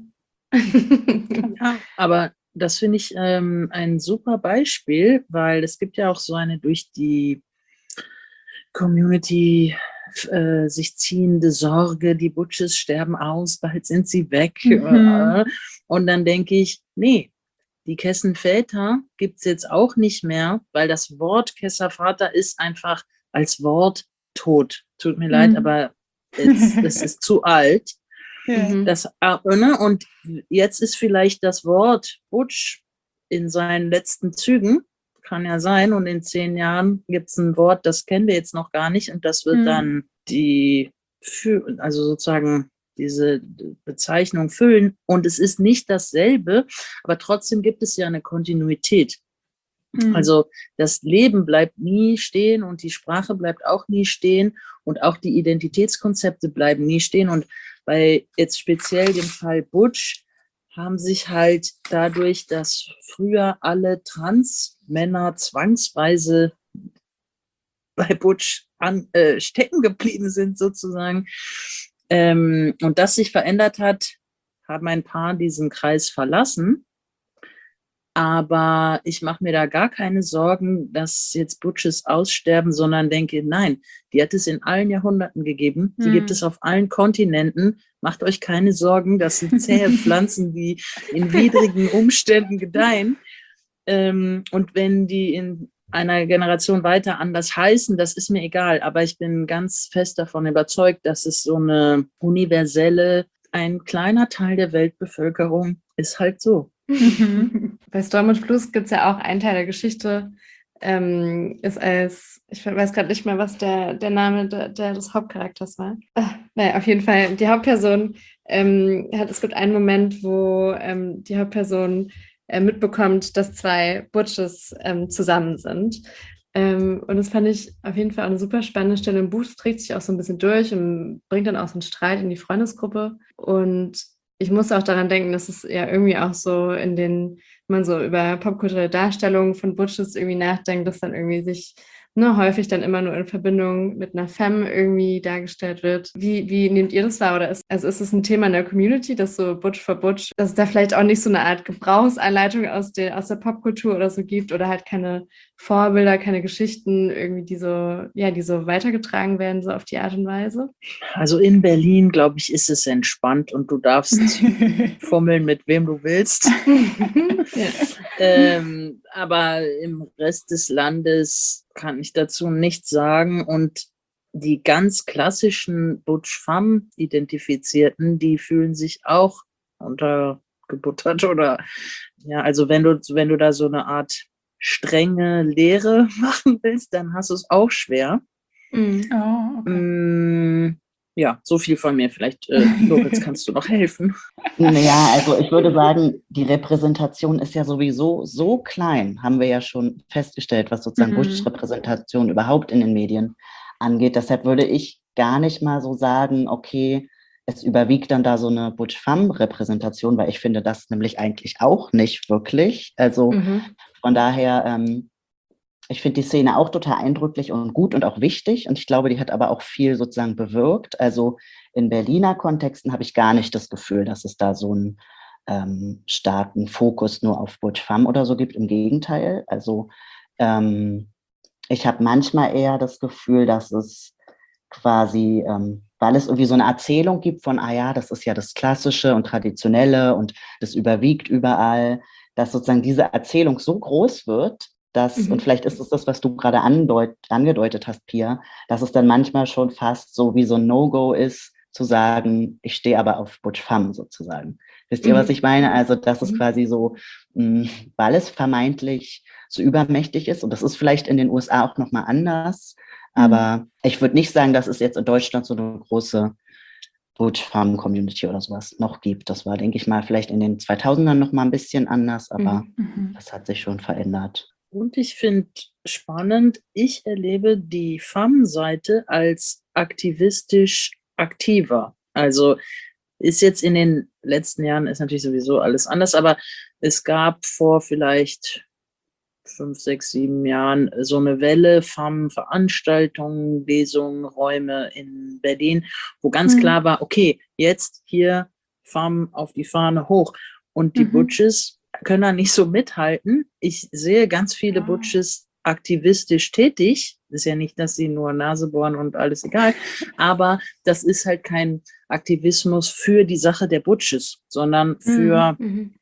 Ja. Ja, aber das finde ich ähm, ein super Beispiel, weil es gibt ja auch so eine durch die Community äh, sich ziehende Sorge, die Butches sterben aus, bald sind sie weg. Mhm. Äh, und dann denke ich, nee, die Kessenväter gibt es jetzt auch nicht mehr, weil das Wort Kesservater ist einfach als Wort tot. Tut mir Mhm. leid, aber es, es ist zu alt. Ja. Mhm. Das, äh, ne? Und jetzt ist vielleicht das Wort Butch in seinen letzten Zügen, kann ja sein, und in zehn Jahren gibt es ein Wort, das kennen wir jetzt noch gar nicht, und das wird Mhm. dann die, Fü- also sozusagen diese Bezeichnung füllen. Und es ist nicht dasselbe, aber trotzdem gibt es ja eine Kontinuität. Mhm. Also das Leben bleibt nie stehen und die Sprache bleibt auch nie stehen und auch die Identitätskonzepte bleiben nie stehen. Und bei jetzt speziell dem Fall Butch haben sich halt dadurch, dass früher alle Transmänner zwangsweise bei Butch an, äh, stecken geblieben sind sozusagen, ähm, und das sich verändert hat, haben ein paar diesen Kreis verlassen. Aber ich mache mir da gar keine Sorgen, dass jetzt Butches aussterben, sondern denke, nein, die hat es in allen Jahrhunderten gegeben. Die Hm. gibt es auf allen Kontinenten. Macht euch keine Sorgen, das sind zähe Pflanzen, die in widrigen Umständen gedeihen. Ähm, und wenn die in einer Generation weiter anders heißen, das ist mir egal. Aber ich bin ganz fest davon überzeugt, dass es so eine universelle, ein kleiner Teil der Weltbevölkerung ist halt so. Mhm. Bei Storm und Fluss gibt es ja auch einen Teil der Geschichte, ähm, ist als, ich weiß gerade nicht mehr, was der, der Name der, der des Hauptcharakters war. Ah, naja, auf jeden Fall, die Hauptperson ähm, hat, es gibt einen Moment, wo ähm, die Hauptperson äh, mitbekommt, dass zwei Butches ähm, zusammen sind. Ähm, und das fand ich auf jeden Fall auch eine super spannende Stelle im Buch. Es trägt sich auch so ein bisschen durch und bringt dann auch so einen Streit in die Freundesgruppe. Und ich muss auch daran denken, dass es ja irgendwie auch so in den, wenn man so über popkulturelle Darstellungen von Butches irgendwie nachdenkt, dass dann irgendwie sich ne, häufig dann immer nur in Verbindung mit einer Femme irgendwie dargestellt wird. Wie, wie nehmt ihr das wahr? Oder ist, also ist es ein Thema in der Community, dass so Butch for Butch, dass es da vielleicht auch nicht so eine Art Gebrauchsanleitung aus der, aus der Popkultur oder so gibt oder halt keine Vorbilder, keine Geschichten irgendwie, die so, ja, die so weitergetragen werden, so auf die Art und Weise? Also in Berlin, glaube ich, ist es entspannt und du darfst fummeln, mit wem du willst. Ja. ähm, aber im Rest des Landes kann ich dazu nichts sagen. Und die ganz klassischen Butch-Femme-Identifizierten, die fühlen sich auch untergebuttert oder ja, also wenn du, wenn du da so eine Art strenge Lehre machen willst, dann hast du es auch schwer. Mhm. Oh, okay. Mm, ja, so viel von mir. Vielleicht, äh, Lorenz, kannst du noch helfen? Naja, also ich würde sagen, die Repräsentation ist ja sowieso so klein, haben wir ja schon festgestellt, was sozusagen Mhm. Bushs Repräsentation überhaupt in den Medien angeht. Deshalb würde ich gar nicht mal so sagen, okay, es überwiegt dann da so eine Butch-Femme-Repräsentation, weil ich finde das nämlich eigentlich auch nicht wirklich. Also Mhm. von daher, ähm, ich finde die Szene auch total eindrücklich und gut und auch wichtig. Und ich glaube, die hat aber auch viel sozusagen bewirkt. Also in Berliner Kontexten habe ich gar nicht das Gefühl, dass es da so einen ähm, starken Fokus nur auf Butch Femme oder so gibt. Im Gegenteil. Also ähm, ich habe manchmal eher das Gefühl, dass es quasi, ähm, weil es irgendwie so eine Erzählung gibt von, ah ja, das ist ja das Klassische und Traditionelle und das überwiegt überall, dass sozusagen diese Erzählung so groß wird, dass, Mhm. und vielleicht ist es das, was du gerade andeut, angedeutet hast, Pia, dass es dann manchmal schon fast so wie so ein No-Go ist, zu sagen, ich stehe aber auf Butch Femme sozusagen. Wisst ihr, Mhm. was ich meine? Also, dass es Mhm. quasi so, mh, weil es vermeintlich so übermächtig ist, und das ist vielleicht in den U S A auch nochmal anders, aber ich würde nicht sagen, dass es jetzt in Deutschland so eine große Butch-Femme-Community oder sowas noch gibt. Das war, denke ich mal, vielleicht in den zweitausendern noch mal ein bisschen anders, aber Mhm. das hat sich schon verändert. Und ich finde spannend, ich erlebe die Femme-Seite als aktivistisch aktiver. Also ist jetzt in den letzten Jahren, ist natürlich sowieso alles anders, aber es gab vor vielleicht fünf, sechs, sieben Jahren so eine Welle von Veranstaltungen, Lesungen, Räume in Berlin, wo ganz Mhm. klar war, okay, jetzt hier Femme auf die Fahne hoch. Und die Mhm. Butches können da nicht so mithalten. Ich sehe ganz viele Ah. Butches aktivistisch tätig. Ist ja nicht, dass sie nur Nase bohren und alles egal, aber das ist halt kein Aktivismus für die Sache der Butches, sondern für Mhm.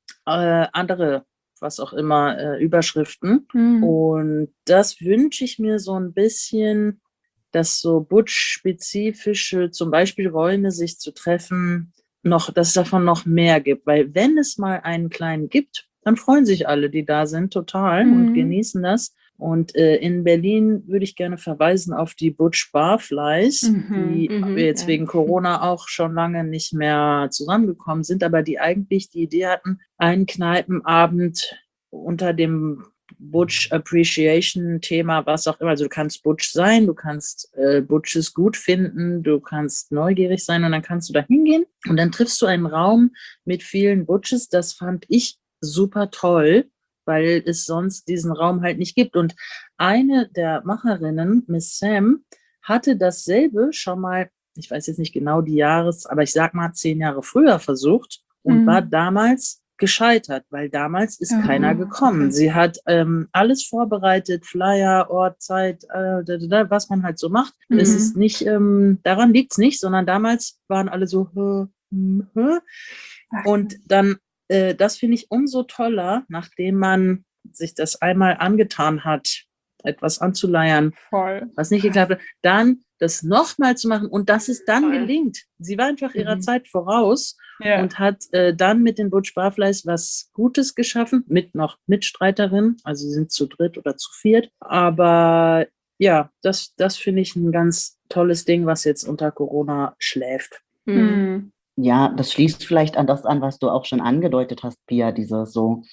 äh, andere, was auch immer, äh, Überschriften. Mhm. Und das wünsche ich mir so ein bisschen, dass so Butch-spezifische, zum Beispiel Räume, sich zu treffen, noch, dass es davon noch mehr gibt. Weil wenn es mal einen kleinen gibt, dann freuen sich alle, die da sind, total und Mhm. genießen das. Und äh, in Berlin würde ich gerne verweisen auf die Butch Barflies, Mhm. die Mhm, wir jetzt ja. wegen Corona auch schon lange nicht mehr zusammengekommen sind, aber die eigentlich die Idee hatten, einen Kneipenabend unter dem Butch Appreciation Thema, was auch immer. Also du kannst Butch sein, du kannst äh, Butches gut finden, du kannst neugierig sein und dann kannst du da hingehen und dann triffst du einen Raum mit vielen Butches. Das fand ich super toll, weil es sonst diesen Raum halt nicht gibt. Und eine der Macherinnen, Miss Sam, hatte dasselbe schon mal, ich weiß jetzt nicht genau die Jahres, aber ich sag mal zehn Jahre früher versucht und Mhm. war damals gescheitert, weil damals ist Oh, keiner gekommen. okay. Sie hat ähm, alles vorbereitet, Flyer, Ort, Zeit, äh, da, da, da, was man halt so macht. Mhm. Es ist nicht, ähm, daran liegt es nicht, sondern damals waren alle so, hö, hm, hö. Ach, Und dann, äh, das finde ich umso toller, nachdem man sich das einmal angetan hat, etwas anzuleiern, voll. was nicht geklappt hat, dann das nochmal zu machen und dass es dann Voll. gelingt. Sie war einfach ihrer Mhm. Zeit voraus Ja. und hat äh, dann mit den Butch Barflies was Gutes geschaffen, mit noch Mitstreiterin, also sie sind zu dritt oder zu viert. Aber ja, das, das finde ich ein ganz tolles Ding, was jetzt unter Corona schläft. Mhm. Hm. Ja, das schließt vielleicht an das an, was du auch schon angedeutet hast, Pia, diese so,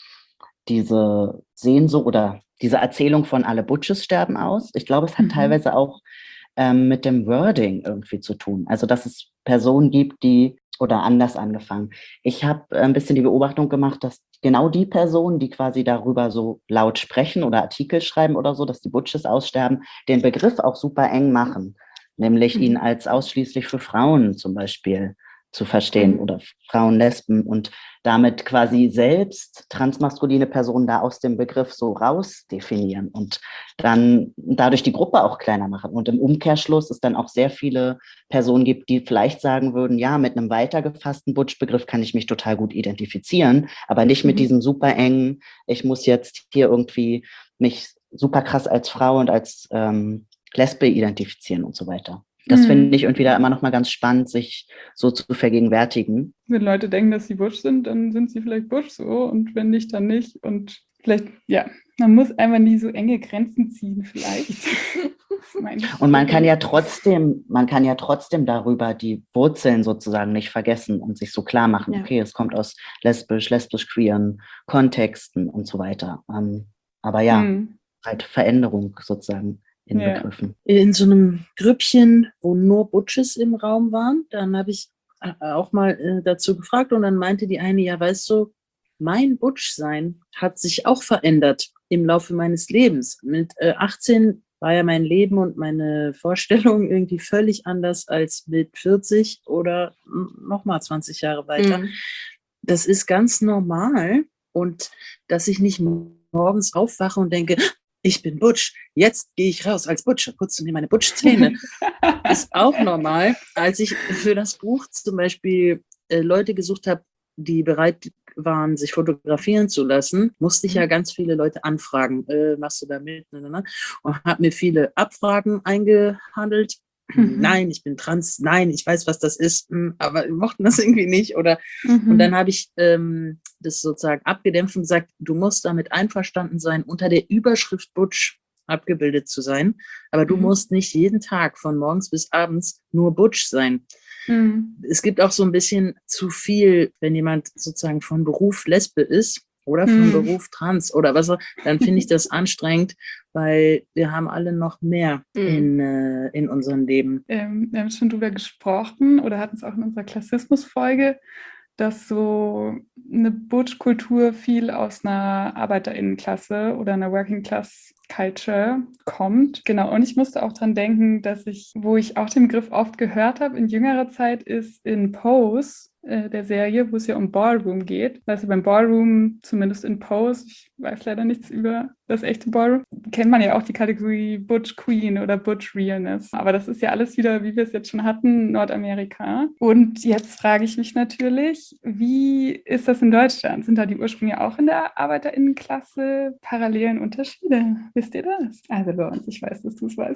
diese Sehnsucht oder diese Erzählung von alle Butches sterben aus. Ich glaube, es hat Mhm. teilweise auch ähm, mit dem Wording irgendwie zu tun. Also, dass es Personen gibt, die, oder anders angefangen. Ich habe ein bisschen die Beobachtung gemacht, dass genau die Personen, die quasi darüber so laut sprechen oder Artikel schreiben oder so, dass die Butches aussterben, den Begriff auch super eng machen. Nämlich Mhm. ihn als ausschließlich für Frauen zum Beispiel zu verstehen Mhm. oder Frauen, Lesben und damit quasi selbst transmaskuline Personen da aus dem Begriff so raus definieren und dann dadurch die Gruppe auch kleiner machen. Und im Umkehrschluss es dann auch sehr viele Personen gibt, die vielleicht sagen würden, ja, mit einem weiter gefassten Butch-Begriff kann ich mich total gut identifizieren, aber nicht mit Mhm. diesem super engen, ich muss jetzt hier irgendwie mich super krass als Frau und als ähm, Lesbe identifizieren und so weiter. Das Hm. finde ich irgendwie da immer noch mal ganz spannend, sich so zu vergegenwärtigen. Wenn Leute denken, dass sie Butch sind, dann sind sie vielleicht Butch so und wenn nicht, dann nicht. Und vielleicht, ja, man muss einfach nie so enge Grenzen ziehen, vielleicht. Das meine ich. Und man kann ja trotzdem, man kann ja trotzdem darüber die Wurzeln sozusagen nicht vergessen und sich so klar machen, Ja. okay, es kommt aus lesbisch, lesbisch-queeren Kontexten und so weiter. Ähm, aber ja, Hm. halt Veränderung sozusagen in Ja. Begriffen. In so einem Grüppchen, wo nur Butches im Raum waren, dann habe ich äh, auch mal äh, dazu gefragt und dann meinte die eine, ja, weißt du, mein Butch-Sein hat sich auch verändert im Laufe meines Lebens. Mit äh, achtzehn war ja mein Leben und meine Vorstellung irgendwie völlig anders als mit vierzig oder nochmal zwanzig Jahre weiter. Mhm. Das ist ganz normal und dass ich nicht morgens aufwache und denke, ich bin Butch, jetzt gehe ich raus als Butch, putze mir meine Butch-Zähne, ist auch normal. Als ich für das Buch zum Beispiel äh, Leute gesucht habe, die bereit waren, sich fotografieren zu lassen, musste ich ja ganz viele Leute anfragen, äh, machst du da mit? Und habe mir viele Abfragen eingehandelt. Mhm. Nein, ich bin trans, nein, ich weiß, was das ist, aber wir mochten das irgendwie nicht. Oder Mhm. und dann habe ich ähm, das sozusagen abgedämpft und gesagt, du musst damit einverstanden sein, unter der Überschrift Butch abgebildet zu sein, aber du Mhm. musst nicht jeden Tag von morgens bis abends nur Butch sein. Mhm. Es gibt auch so ein bisschen zu viel, wenn jemand sozusagen von Beruf Lesbe ist oder von Mhm. Beruf trans oder was auch, dann finde ich das anstrengend, weil wir haben alle noch mehr Mhm. in, äh, in unserem Leben. Ähm, wir haben schon drüber gesprochen oder hatten es auch in unserer Klassismus-Folge, dass so eine Butch-Kultur viel aus einer ArbeiterInnenklasse oder einer Working-Class-Culture kommt. Genau, und ich musste auch dran denken, dass ich, wo ich auch den Begriff oft gehört habe in jüngerer Zeit, ist in Pose, äh, der Serie, wo es ja um Ballroom geht. Also beim Ballroom, zumindest in Pose, ich weiß leider nichts über das echte Ballroom, kennt man ja auch die Kategorie Butch Queen oder Butch Realness. Aber das ist ja alles wieder, wie wir es jetzt schon hatten, Nordamerika. Und jetzt frage ich mich natürlich, wie ist das in Deutschland? Sind da die Ursprünge auch in der ArbeiterInnenklasse? Parallelen Unterschiede? Wisst ihr das? Also bei uns, ich weiß, dass du es weißt.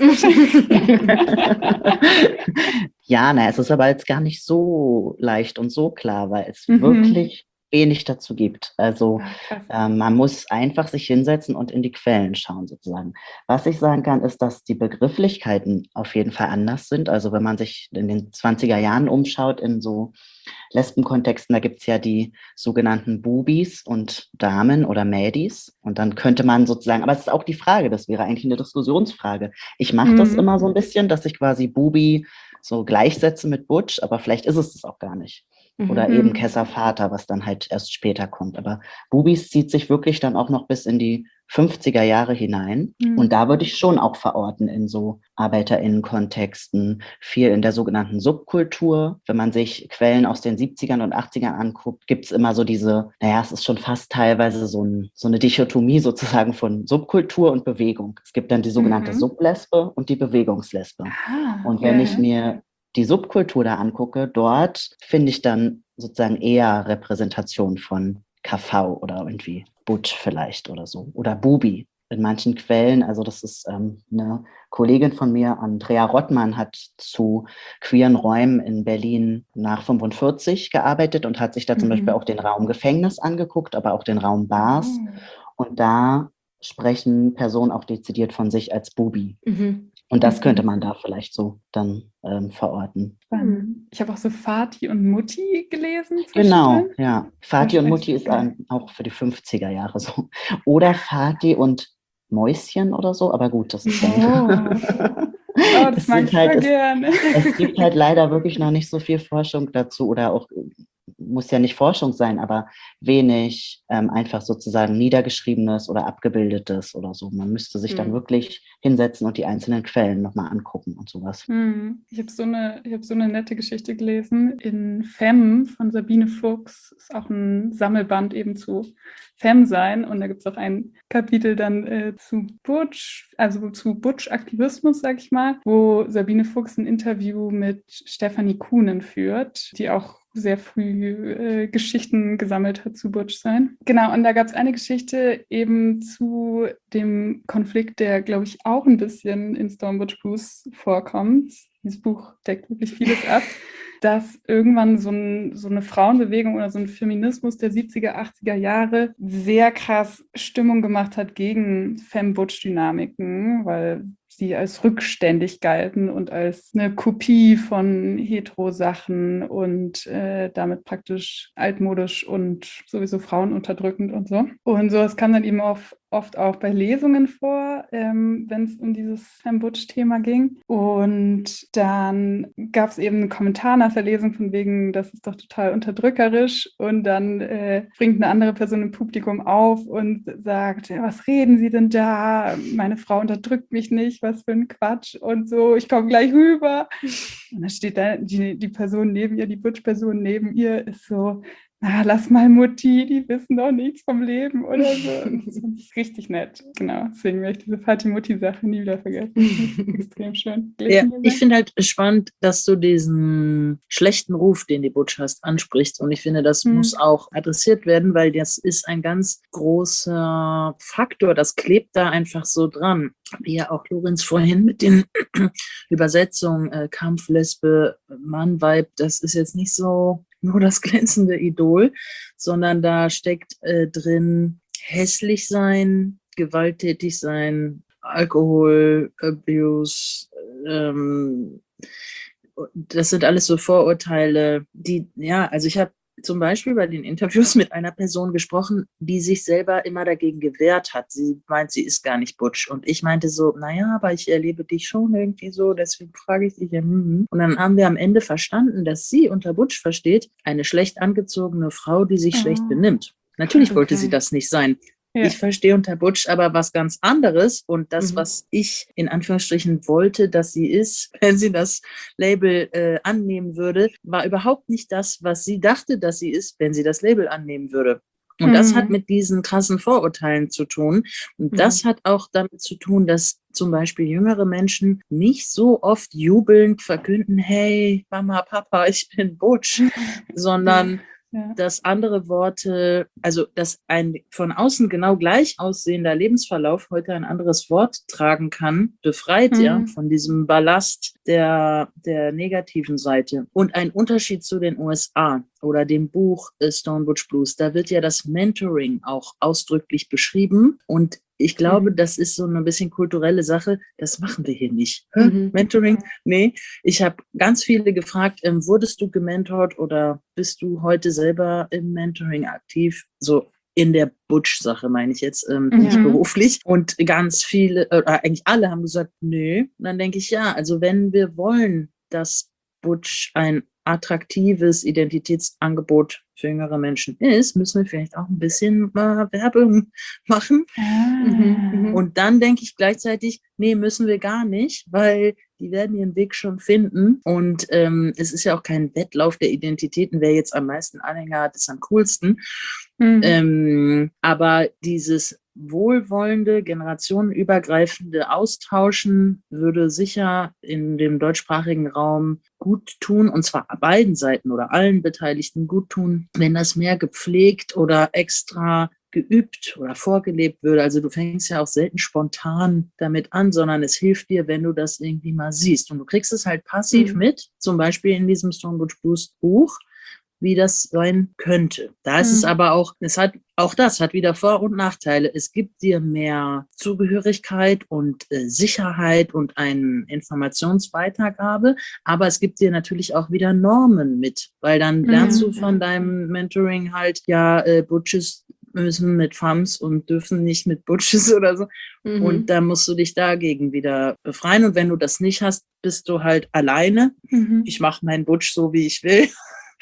Ja, na, es ist aber jetzt gar nicht so leicht und so klar, weil es Mhm. wirklich wenig dazu gibt. Also Ah, krass. ähm, man muss einfach sich hinsetzen und in die Quellen schauen sozusagen. Was ich sagen kann, ist, dass die Begrifflichkeiten auf jeden Fall anders sind. Also wenn man sich in den zwanziger Jahren umschaut in so Lesbenkontexten, da gibt es ja die sogenannten Bubis und Damen oder Mädis. Und dann könnte man sozusagen, aber es ist auch die Frage, das wäre eigentlich eine Diskussionsfrage. Ich mache das Mhm. immer so ein bisschen, dass ich quasi Bubi so gleichsetze mit Butch, aber vielleicht ist es das auch gar nicht. Oder eben Mhm. Kesser Vater, was dann halt erst später kommt. Aber Bubis zieht sich wirklich dann auch noch bis in die fünfziger Jahre hinein. Mhm. Und da würde ich schon auch verorten in so ArbeiterInnen-Kontexten, viel in der sogenannten Subkultur. Wenn man sich Quellen aus den siebzigern und achtzigern anguckt, gibt es immer so diese, naja, es ist schon fast teilweise so, ein, so eine Dichotomie sozusagen von Subkultur und Bewegung. Es gibt dann die sogenannte Mhm. Sublesbe und die Bewegungslesbe. Ah, Und wenn ja, ich ja. mir die Subkultur da angucke, dort finde ich dann sozusagen eher Repräsentation von K V oder irgendwie Butch vielleicht oder so. Oder Bubi in manchen Quellen. Also das ist ähm, eine Kollegin von mir, Andrea Rottmann, hat zu queeren Räumen in Berlin nach fünfundvierzig gearbeitet und hat sich da zum Mhm. Beispiel auch den Raum Gefängnis angeguckt, aber auch den Raum Bars. Oh. Und da sprechen Personen auch dezidiert von sich als Bubi. Mhm. Und das Mhm. könnte man da vielleicht so dann ähm, verorten. Spannend. Ich habe auch so Vati und Mutti gelesen. Genau, zwischendrin. ja. Vati und Mutti ist Geil. ähm, auch für die fünfziger Jahre so. Oder Vati und Mäuschen oder so, aber gut, das ist dann. Oh. Oh, das es, mag sind ich halt, voll es, gerne. es gibt halt leider wirklich noch nicht so viel Forschung dazu oder auch, muss ja nicht Forschung sein, aber wenig ähm, einfach sozusagen Niedergeschriebenes oder Abgebildetes oder so. Man müsste sich dann Mhm. wirklich hinsetzen und die einzelnen Quellen nochmal angucken und sowas. Hm. Ich habe so eine, ich habe so eine nette Geschichte gelesen in Femme von Sabine Fuchs. Ist auch ein Sammelband eben zu Femme sein. Und da gibt es auch ein Kapitel dann äh, zu Butch, also zu Butch-Aktivismus, sag ich mal, wo Sabine Fuchs ein Interview mit Stefanie Kuhnen führt, die auch sehr früh äh, Geschichten gesammelt hat zu Butch sein. Genau, und da gab es eine Geschichte eben zu dem Konflikt, der, glaube ich, auch ein bisschen in Stone Butch Blues vorkommt. Dieses Buch deckt wirklich vieles ab, dass irgendwann so, ein, so eine Frauenbewegung oder so ein Feminismus der siebziger, achtziger Jahre sehr krass Stimmung gemacht hat gegen Femme-Butch-Dynamiken, weil die als rückständig galten und als eine Kopie von Hetero-Sachen und äh, damit praktisch altmodisch und sowieso frauenunterdrückend und so. Und sowas kam dann eben auch oft auch bei Lesungen vor, ähm, wenn es um dieses Femme-Butch-Thema ging. Und dann gab es eben einen Kommentar nach der Lesung von wegen, das ist doch total unterdrückerisch. Und dann äh, bringt eine andere Person im Publikum auf und sagt, ja, was reden Sie denn da? Meine Frau unterdrückt mich nicht, was für ein Quatsch und so, ich komme gleich rüber. Und dann steht da die, die Person neben ihr, die Butch-Person neben ihr, ist so, na, lass mal Mutti, die wissen doch nichts vom Leben oder so. Das finde ich richtig nett. Genau, deswegen werde ich diese Vati-Mutti-Sache nie wieder vergessen. Das ist extrem schön. Ja, ich finde halt spannend, dass du diesen schlechten Ruf, den die Butch hast, ansprichst. Und ich finde, das Hm. muss auch adressiert werden, weil das ist ein ganz großer Faktor. Das klebt da einfach so dran. Wie ja auch Lorenz vorhin mit den Übersetzungen, äh, Kampf, Lesbe, Mann, Weib, das ist jetzt nicht so nur das glänzende Idol, sondern da steckt äh, drin hässlich sein, gewalttätig sein, Alkohol, Abuse, ähm, das sind alles so Vorurteile, die, ja, also ich habe zum Beispiel bei den Interviews mit einer Person gesprochen, die sich selber immer dagegen gewehrt hat. Sie meint, sie ist gar nicht Butch. Und ich meinte so, naja, aber ich erlebe dich schon irgendwie so, deswegen frage ich dich. Ja, hm. Und dann haben wir am Ende verstanden, dass sie unter Butch versteht, eine schlecht angezogene Frau, die sich Oh. schlecht benimmt. Natürlich Okay. wollte sie das nicht sein. Ja. Ich verstehe unter Butch aber was ganz anderes und das, Mhm. was ich in Anführungsstrichen wollte, dass sie ist, wenn sie das Label äh, annehmen würde, war überhaupt nicht das, was sie dachte, dass sie ist, wenn sie das Label annehmen würde. Und Mhm. das hat mit diesen krassen Vorurteilen zu tun. Und Mhm. das hat auch damit zu tun, dass zum Beispiel jüngere Menschen nicht so oft jubelnd verkünden, hey, Mama, Papa, ich bin Butch, sondern Ja. dass andere Worte, also dass ein von außen genau gleich aussehender Lebensverlauf heute ein anderes Wort tragen kann, befreit Mhm. ja von diesem Ballast der, der negativen Seite. Und ein Unterschied zu den U S A oder dem Buch Stone Butch Blues, da wird ja das Mentoring auch ausdrücklich beschrieben und ich glaube, Mhm. das ist so eine bisschen kulturelle Sache. Das machen wir hier nicht. Hä? Mhm. Mentoring? Nee. Ich habe ganz viele gefragt, ähm, wurdest du gementort oder bist du heute selber im Mentoring aktiv? So in der Butch-Sache meine ich jetzt, ähm, Mhm. nicht beruflich. Und ganz viele, äh, eigentlich alle haben gesagt, nö. Und dann denke ich, ja, also wenn wir wollen, dass Butch ein attraktives Identitätsangebot für jüngere Menschen ist, müssen wir vielleicht auch ein bisschen äh, Werbung machen. Ah. Mhm. Und dann denke ich gleichzeitig, nee, müssen wir gar nicht, weil die werden ihren Weg schon finden. Und ähm, es ist ja auch kein Wettlauf der Identitäten, wer jetzt am meisten Anhänger hat, ist am coolsten. Mhm. Ähm, aber dieses wohlwollende, generationenübergreifende Austauschen würde sicher in dem deutschsprachigen Raum gut tun, und zwar beiden Seiten oder allen Beteiligten gut tun, wenn das mehr gepflegt oder extra geübt oder vorgelebt würde. Also du fängst ja auch selten spontan damit an, sondern es hilft dir, wenn du das irgendwie mal siehst. Und du kriegst es halt passiv Mhm. mit, zum Beispiel in diesem Strong Butch Blues Buch, wie das sein könnte. Da ist es Mhm. aber auch, es hat, auch das hat wieder Vor- und Nachteile. Es gibt dir mehr Zugehörigkeit und äh, Sicherheit und eine Informationsweitergabe, aber es gibt dir natürlich auch wieder Normen mit, weil dann lernst Mhm. du von deinem Mentoring halt, ja, äh, Butches müssen mit Femmes und dürfen nicht mit Butches oder so. Mhm. Und da musst du dich dagegen wieder befreien. Und wenn du das nicht hast, bist du halt alleine. Mhm. Ich mache meinen Butch so, wie ich will.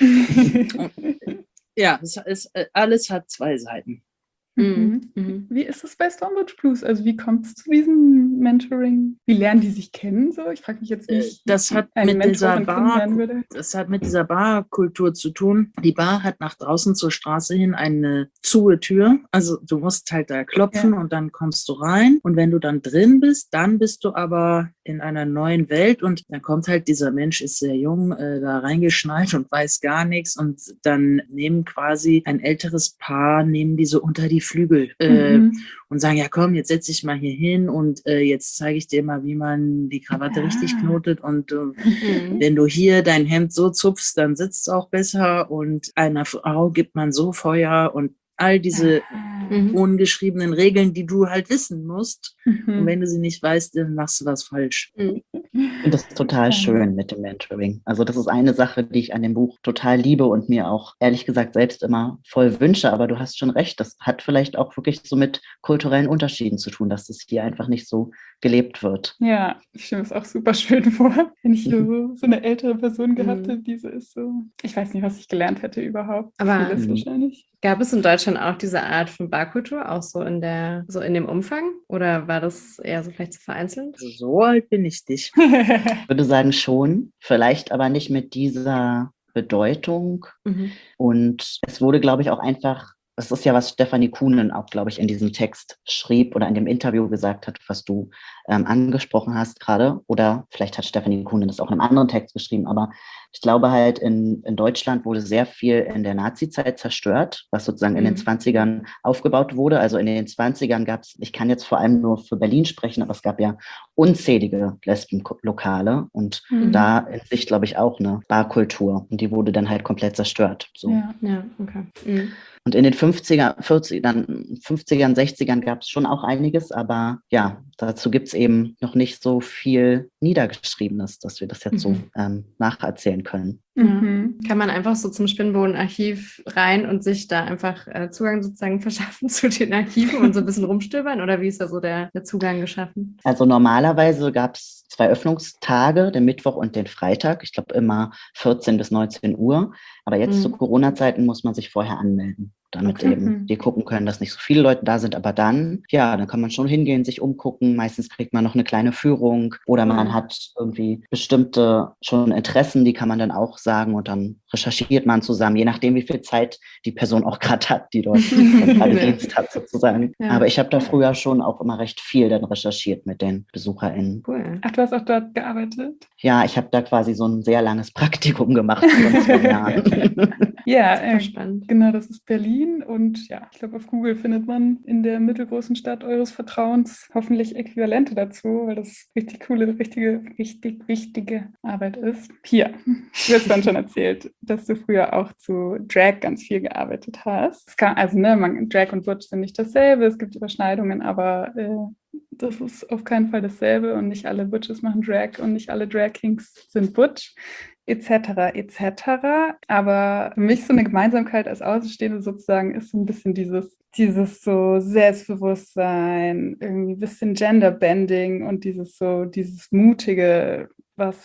Ja, es ist, äh, alles hat zwei Seiten. Mhm. Mhm. Wie ist es bei Strong Butch Blues? Also wie kommt es zu diesem Mentoring? Wie lernen die sich kennen so? Ich frage mich jetzt, wie ich Das hat eine mit dieser Mentorin Bar, kennenlernen würde. das hat mit dieser Barkultur zu tun. Die Bar hat nach draußen zur Straße hin eine zuhe Tür. Also du musst halt da klopfen Ja. und dann kommst du rein. Und wenn du dann drin bist, dann bist du aber in einer neuen Welt und dann kommt halt dieser Mensch, ist sehr jung, äh, da reingeschneit und weiß gar nichts, und dann nehmen quasi ein älteres Paar, nehmen die so unter die Flügel äh, Mhm. und sagen, ja komm, jetzt setz dich mal hier hin und äh, jetzt zeige ich dir mal, wie man die Krawatte Ah. richtig knotet, und äh, Mhm. wenn du hier dein Hemd so zupfst, dann sitzt es auch besser, und einer Frau gibt man so Feuer und all diese Ah. Mhm. ungeschriebenen Regeln, die du halt wissen musst. Und Mhm. wenn du sie nicht weißt, dann machst du was falsch. Mhm. Ich finde das total schön mit dem Mentoring. Also das ist eine Sache, die ich an dem Buch total liebe und mir auch ehrlich gesagt selbst immer voll wünsche. Aber du hast schon recht, das hat vielleicht auch wirklich so mit kulturellen Unterschieden zu tun, dass es hier einfach nicht so gelebt wird. Ja, ich stelle es auch super schön vor, wenn ich hier so, so eine ältere Person gehabt Mhm. hätte, die so ist so. Ich weiß nicht, was ich gelernt hätte überhaupt. Aber- Vieles Mhm. wahrscheinlich. Gab es in Deutschland auch diese Art von Barkultur, auch so in der, so in dem Umfang? Oder war das eher so vielleicht so vereinzelt? Also so alt bin ich nicht. Ich würde sagen schon, vielleicht aber nicht mit dieser Bedeutung. Mhm. Und es wurde, glaube ich, auch einfach, das ist ja, was Stefanie Kuhnen auch, glaube ich, in diesem Text schrieb oder in dem Interview gesagt hat, was du ähm, angesprochen hast gerade. Oder vielleicht hat Stefanie Kuhnen das auch in einem anderen Text geschrieben. Aber ich glaube halt, in, in Deutschland wurde sehr viel in der Nazi-Zeit zerstört, was sozusagen in den Mhm. zwanzigern aufgebaut wurde. Also in den zwanzigern gab es, ich kann jetzt vor allem nur für Berlin sprechen, aber es gab ja unzählige Lesbenlokale und Mhm. da in sich, glaube ich, auch eine Barkultur. Und die wurde dann halt komplett zerstört. So. Ja. Ja, okay. Mhm. Und in den fünfziger, vierzigern, fünfzigern, sechzigern gab es schon auch einiges, aber ja, dazu gibt es eben noch nicht so viel Niedergeschriebenes, dass wir das jetzt so Mhm. ähm, nacherzählen können. Mhm. Kann man einfach so zum Spinnbodenarchiv rein und sich da einfach äh, Zugang sozusagen verschaffen zu den Archiven und so ein bisschen rumstöbern? Oder wie ist da so der, der Zugang geschaffen? Also normalerweise gab es zwei Öffnungstage, den Mittwoch und den Freitag. Ich glaube immer vierzehn bis neunzehn Uhr. Aber jetzt Mhm. zu Corona-Zeiten muss man sich vorher anmelden, damit Okay. eben Mhm. die gucken können, dass nicht so viele Leute da sind. Aber dann, ja, dann kann man schon hingehen, sich umgucken. Meistens kriegt man noch eine kleine Führung oder man Mhm. hat irgendwie bestimmte schon Interessen, die kann man dann auch sagen und dann recherchiert man zusammen, je nachdem, wie viel Zeit die Person auch gerade hat, die dort gerade Ja. Dienst hat sozusagen. Ja. Aber ich habe da früher schon auch immer recht viel dann recherchiert mit den BesucherInnen. Cool. Ach, du hast auch dort gearbeitet? Ja, ich habe da quasi so ein sehr langes Praktikum gemacht von zwei Jahren. Ja, Super äh, spannend. genau, das ist Berlin und ja, ich glaube, auf Google findet man in der mittelgroßen Stadt eures Vertrauens hoffentlich Äquivalente dazu, weil das richtig coole, richtige, richtig wichtige Arbeit ist. Pia, du hast dann schon erzählt, dass du früher auch zu Drag ganz viel gearbeitet hast. Es kann, also, ne, man, Drag und Butch sind nicht dasselbe, es gibt Überschneidungen, aber äh, das ist auf keinen Fall dasselbe und nicht alle Butches machen Drag und nicht alle Drag Kings sind Butch, et cetera et cetera. Aber für mich so eine Gemeinsamkeit als Außenstehende sozusagen ist so ein bisschen dieses, dieses so Selbstbewusstsein, irgendwie ein bisschen Genderbending und dieses so, dieses Mutige, was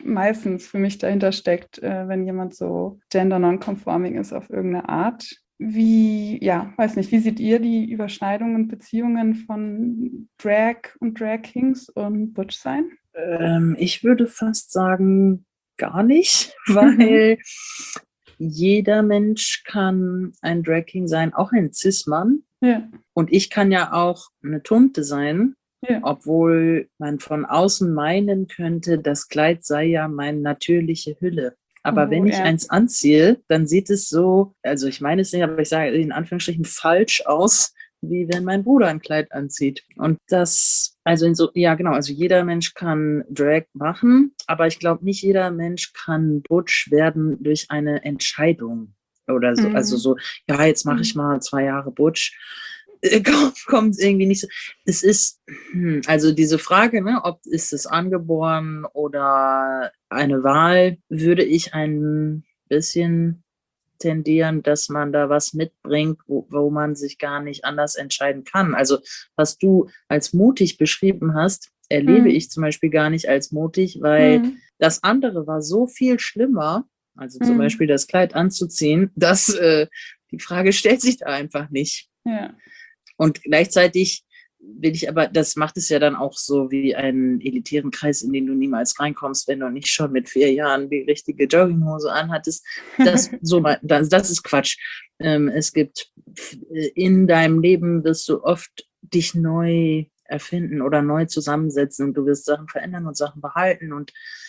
meistens für mich dahinter steckt, äh, wenn jemand so gender non-conforming ist auf irgendeine Art. Wie, ja, weiß nicht, wie seht ihr die Überschneidungen und Beziehungen von Drag und Drag Kings und Butch sein? Ähm, ich würde fast sagen, gar nicht, weil jeder Mensch kann ein Drag King sein, auch ein Cis-Mann. Ja. Und ich kann ja auch eine Tunte sein, Ja. obwohl man von außen meinen könnte, das Kleid sei ja meine natürliche Hülle. Aber Oh, wenn ich ja. eins anziehe, dann sieht es so, also ich meine es nicht, aber ich sage in Anführungsstrichen falsch aus, wie wenn mein Bruder ein Kleid anzieht. Und das, also in so, ja genau, also jeder Mensch kann Drag machen, aber ich glaube nicht jeder Mensch kann Butch werden durch eine Entscheidung oder so. Mhm. Also so, ja, jetzt mache ich mal zwei Jahre Butch. Äh, kommt, kommt irgendwie nicht so. Es ist, hm, also diese Frage, ne, ob ist es angeboren oder eine Wahl, würde ich ein bisschen tendieren, dass man da was mitbringt, wo, wo man sich gar nicht anders entscheiden kann. Also was du als mutig beschrieben hast, erlebe Mhm. ich zum Beispiel gar nicht als mutig, weil Mhm. das andere war so viel schlimmer, also zum Mhm. Beispiel das Kleid anzuziehen, dass äh, die Frage stellt sich da einfach nicht. Ja. Und gleichzeitig will ich aber, das macht es ja dann auch so wie einen elitären Kreis, in den du niemals reinkommst, wenn du nicht schon mit vier Jahren die richtige Jogginghose anhattest. Das, so, das, das ist Quatsch. Ähm, es gibt, in deinem Leben wirst du oft dich neu erfinden oder neu zusammensetzen und du wirst Sachen verändern und Sachen behalten und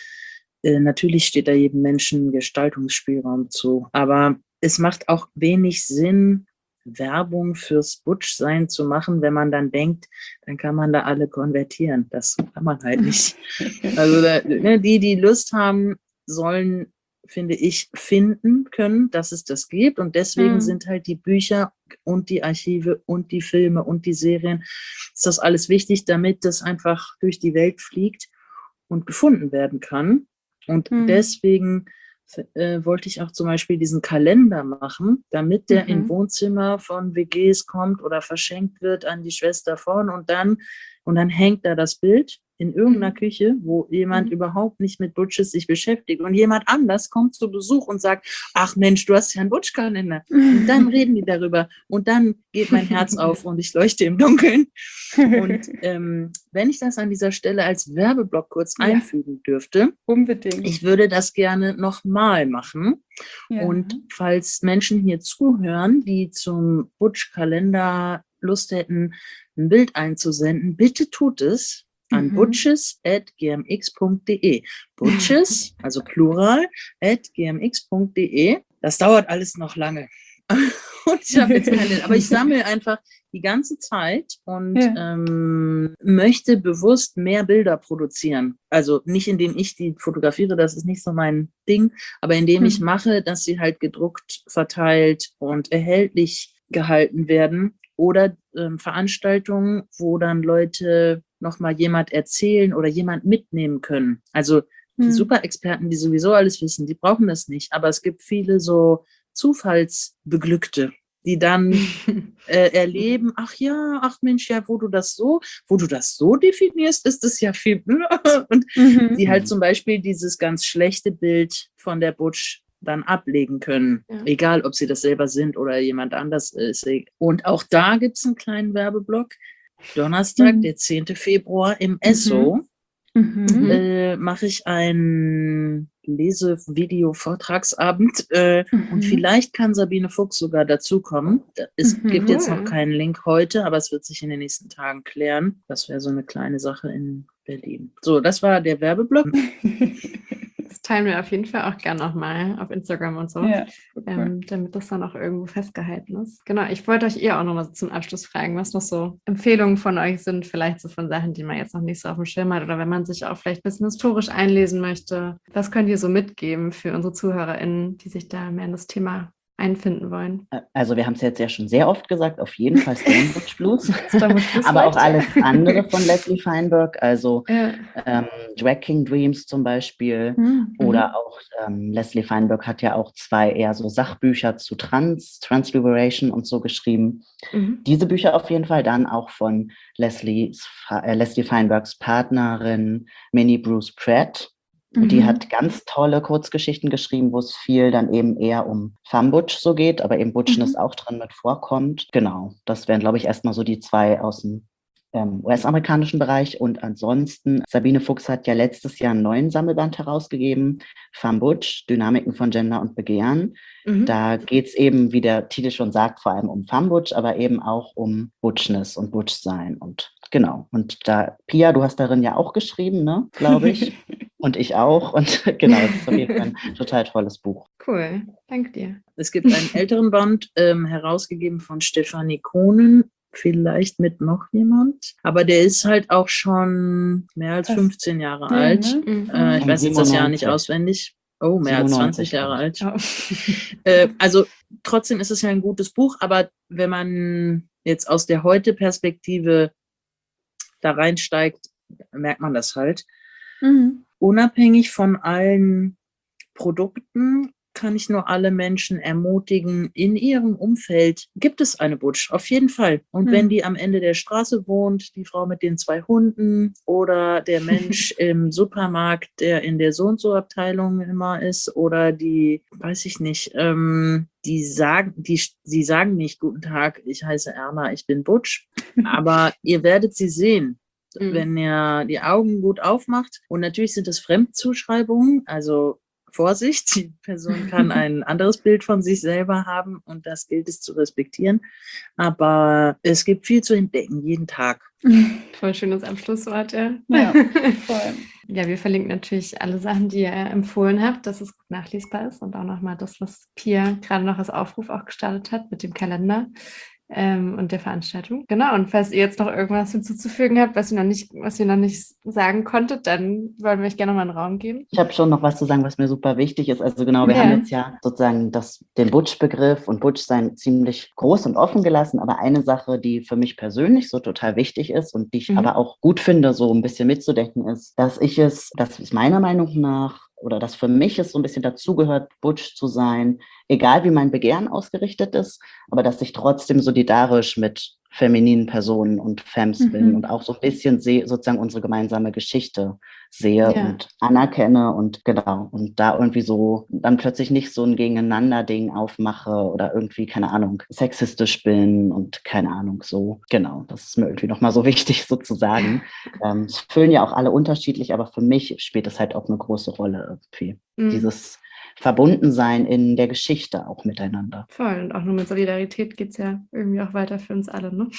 äh, natürlich steht da jedem Menschen Gestaltungsspielraum zu. Aber es macht auch wenig Sinn, Werbung fürs Butch-Sein zu machen, wenn man dann denkt, dann kann man da alle konvertieren. Das kann man halt nicht. Also da, ne, die, die Lust haben, sollen, finde ich, finden können, dass es das gibt. Und deswegen Mhm. sind halt die Bücher und die Archive und die Filme und die Serien, ist das alles wichtig, damit das einfach durch die Welt fliegt und gefunden werden kann. Und Mhm. deswegen äh, wollte ich auch zum Beispiel diesen Kalender machen, damit der Mhm. in Wohnzimmer von W Gs kommt oder verschenkt wird an die Schwester von und dann, und dann hängt da das Bild in irgendeiner Mhm. Küche, wo jemand Mhm. überhaupt nicht mit Butches sich beschäftigt und jemand anders kommt zu Besuch und sagt, ach Mensch, du hast ja einen Butch-Kalender. Und dann reden die darüber und dann geht mein Herz auf und ich leuchte im Dunkeln. Und ähm, wenn ich das an dieser Stelle als Werbeblock kurz Ja. einfügen dürfte, Unbedingt. ich würde das gerne nochmal machen. Ja. Und falls Menschen hier zuhören, die zum Butch-Kalender Lust hätten, ein Bild einzusenden, bitte tut es an Mhm. butches at g m x punkt d e. Butches, also Plural, at g m x punkt d e. Das dauert alles noch lange. Und ich habe jetzt keine, aber ich sammle einfach die ganze Zeit und Ja. ähm, möchte bewusst mehr Bilder produzieren. Also nicht indem ich die fotografiere, das ist nicht so mein Ding, aber indem Hm. ich mache, dass sie halt gedruckt, verteilt und erhältlich gehalten werden. Oder ähm, Veranstaltungen, wo dann Leute nochmal jemand erzählen oder jemand mitnehmen können. Also die Hm. Superexperten, die sowieso alles wissen, die brauchen das nicht. Aber es gibt viele so Zufallsbeglückte, die dann äh, erleben, ach ja, ach Mensch, ja, wo du das so, wo du das so definierst, ist es ja viel, und Mhm. die halt zum Beispiel dieses ganz schlechte Bild von der Butch dann ablegen können, Ja. egal ob sie das selber sind oder jemand anders ist. Und auch da gibt es einen kleinen Werbeblock. Donnerstag, Mhm. der zehnte Februar im Esso, Mhm. Mhm. äh, mache ich einen Lese-Video-Vortragsabend äh, Mhm. und vielleicht kann Sabine Fuchs sogar dazukommen. Es Mhm. gibt jetzt Cool. noch keinen Link heute, aber es wird sich in den nächsten Tagen klären. Das wäre so eine kleine Sache in Berlin. So, das war der Werbeblock. Das teilen wir auf jeden Fall auch gern nochmal auf Instagram und so, Ja, super. ähm, damit das dann auch irgendwo festgehalten ist. Genau, ich wollte euch eher auch nochmal zum Abschluss fragen, was noch so Empfehlungen von euch sind, vielleicht so von Sachen, die man jetzt noch nicht so auf dem Schirm hat oder wenn man sich auch vielleicht ein bisschen historisch einlesen möchte. Was könnt ihr so mitgeben für unsere ZuhörerInnen, die sich da mehr in das Thema einfinden wollen? Also wir haben es jetzt ja schon sehr oft gesagt, auf jeden Fall Stonebridge Blues, Stonebridge Blues aber auch vielleicht, ja. alles andere von Leslie Feinberg, also Ja. ähm, Drag King Dreams zum Beispiel, Mhm. oder auch ähm, Leslie Feinberg hat ja auch zwei eher so Sachbücher zu Trans, Transliberation und so geschrieben. Mhm. Diese Bücher auf jeden Fall, dann auch von Leslie's, äh, Leslie Feinbergs Partnerin Minnie Bruce Pratt. Mhm. Die Mhm. hat ganz tolle Kurzgeschichten geschrieben, wo es viel dann eben eher um Femme-Butch so geht, aber eben Butchness Mhm. auch drin mit vorkommt. Genau, das wären, glaube ich, erstmal so die zwei aus dem ähm, U S-amerikanischen Bereich. Und ansonsten, Sabine Fuchs hat ja letztes Jahr einen neuen Sammelband herausgegeben, Femme-Butch, Dynamiken von Gender und Begehren. Mhm. Da geht es eben, wie der Titel schon sagt, vor allem um Femme-Butch, aber eben auch um Butchness und Butchsein. Und genau, und da, Pia, du hast darin ja auch geschrieben, ne, glaube ich. Und ich auch. Und genau, das ist auf jeden Fall ein total tolles Buch. Cool, danke dir. Es gibt einen älteren Band, ähm, herausgegeben von Stefanie Kohnen, vielleicht mit noch jemand. Aber der ist halt auch schon mehr als Fast- fünfzehn Jahre Ja, alt. ne? Mhm. Äh, ich Von weiß jetzt das Jahr nicht siebenundneunzig. auswendig. Oh, mehr als zwanzig siebenundneunzig, Jahre glaub alt. Oh. Äh, also trotzdem ist es ja ein gutes Buch, aber wenn man jetzt aus der Heute-Perspektive da reinsteigt, merkt man das halt. Mhm. Unabhängig von allen Produkten kann ich nur alle Menschen ermutigen, in ihrem Umfeld gibt es eine Butch, auf jeden Fall. Und Mhm. wenn die am Ende der Straße wohnt, die Frau mit den zwei Hunden oder der Mensch im Supermarkt, der in der So-und-so-Abteilung immer ist oder die, weiß ich nicht, ähm, die sagen, die, die sagen nicht, guten Tag, ich heiße Erna, ich bin Butch, aber ihr werdet sie sehen. Mhm. Wenn ihr die Augen gut aufmacht. Und natürlich sind es Fremdzuschreibungen, also Vorsicht, die Person kann ein anderes Bild von sich selber haben und das gilt es zu respektieren. Aber es gibt viel zu entdecken, jeden Tag. Voll schönes Abschlusswort, ja. Ja, voll. Ja, wir verlinken natürlich alle Sachen, die ihr empfohlen habt, dass es gut nachlesbar ist und auch nochmal das, was Pia gerade noch als Aufruf auch gestartet hat mit dem Kalender ähm, und der Veranstaltung. Genau, und falls ihr jetzt noch irgendwas hinzuzufügen habt, was ihr noch nicht, was ihr noch nicht sagen konntet, dann wollen wir euch gerne nochmal einen Raum geben. Ich habe schon noch was zu sagen, was mir super wichtig ist. Also genau, wir Ja. haben jetzt ja sozusagen das, den Butch-Begriff und Butch-Sein ziemlich groß und offen gelassen, aber eine Sache, die für mich persönlich so total wichtig ist und die ich Mhm. aber auch gut finde, so ein bisschen mitzudenken, ist, dass ich es, das ist meiner Meinung nach, oder dass für mich es so ein bisschen dazugehört, Butch zu sein, egal wie mein Begehren ausgerichtet ist, aber dass ich trotzdem solidarisch mit femininen Personen und Femmes Mhm. bin und auch so ein bisschen sehe, sozusagen unsere gemeinsame Geschichte sehe Ja. und anerkenne und genau, und da irgendwie so dann plötzlich nicht so ein Gegeneinander-Ding aufmache oder irgendwie, keine Ahnung, sexistisch bin und keine Ahnung, so, genau, das ist mir irgendwie nochmal so wichtig sozusagen. ähm, es füllen ja auch alle unterschiedlich, aber für mich spielt es halt auch eine große Rolle irgendwie, Mhm. dieses Verbundensein in der Geschichte auch miteinander. Voll, und auch nur mit Solidarität geht es ja irgendwie auch weiter für uns alle, ne?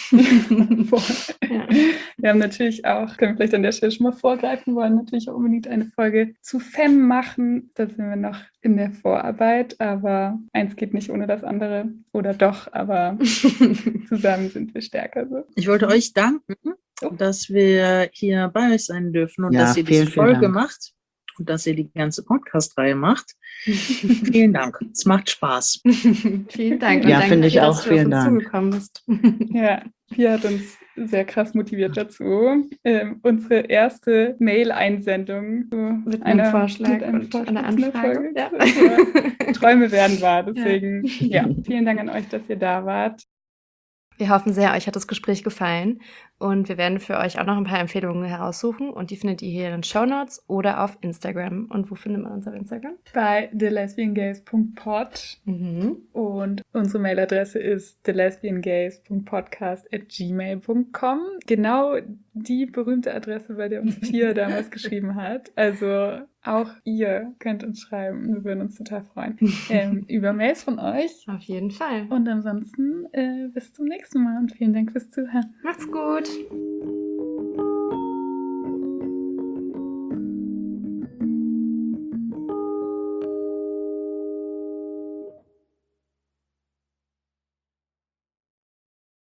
Voll. Ja. Wir haben natürlich auch, können wir vielleicht an der Stelle schon mal vorgreifen, wollen natürlich auch unbedingt eine Folge zu Femme machen. Da sind wir noch in der Vorarbeit, aber eins geht nicht ohne das andere. Oder doch, aber zusammen sind wir stärker. So. Ich wollte euch danken, Oh. dass wir hier bei euch sein dürfen und Ja, dass ihr vielen, diese vielen Folge Dank. macht und dass ihr die ganze Podcast-Reihe macht. Vielen Dank. Es macht Spaß. Vielen Dank. Ja, und danke finde ich dir, auch. dass du auf Vielen uns Dank. zugekommen bist. Ja, Pia hat uns sehr krass motiviert dazu, ähm, unsere erste Mail-Einsendung zu Mit einem einer, Vorschlag mit einem und Vorschlag einer zu einer Anfrage. Folge. Ja. Das war- Träume werden wahr, deswegen ja. Vielen Dank an euch, dass ihr da wart. Wir hoffen sehr, euch hat das Gespräch gefallen und wir werden für euch auch noch ein paar Empfehlungen heraussuchen und die findet ihr hier in den Shownotes oder auf Instagram. Und wo findet man uns auf Instagram? Bei the lesbian gays punkt pod Mhm. und unsere Mailadresse ist the lesbian gays punkt podcast at gmail punkt com. Genau die berühmte Adresse, bei der uns Pia damals geschrieben hat. Also auch ihr könnt uns schreiben. Wir würden uns total freuen. Ähm, über Mails von euch. Auf jeden Fall. Und ansonsten äh, bis zum nächsten Mal und vielen Dank fürs Zuhören. Macht's gut.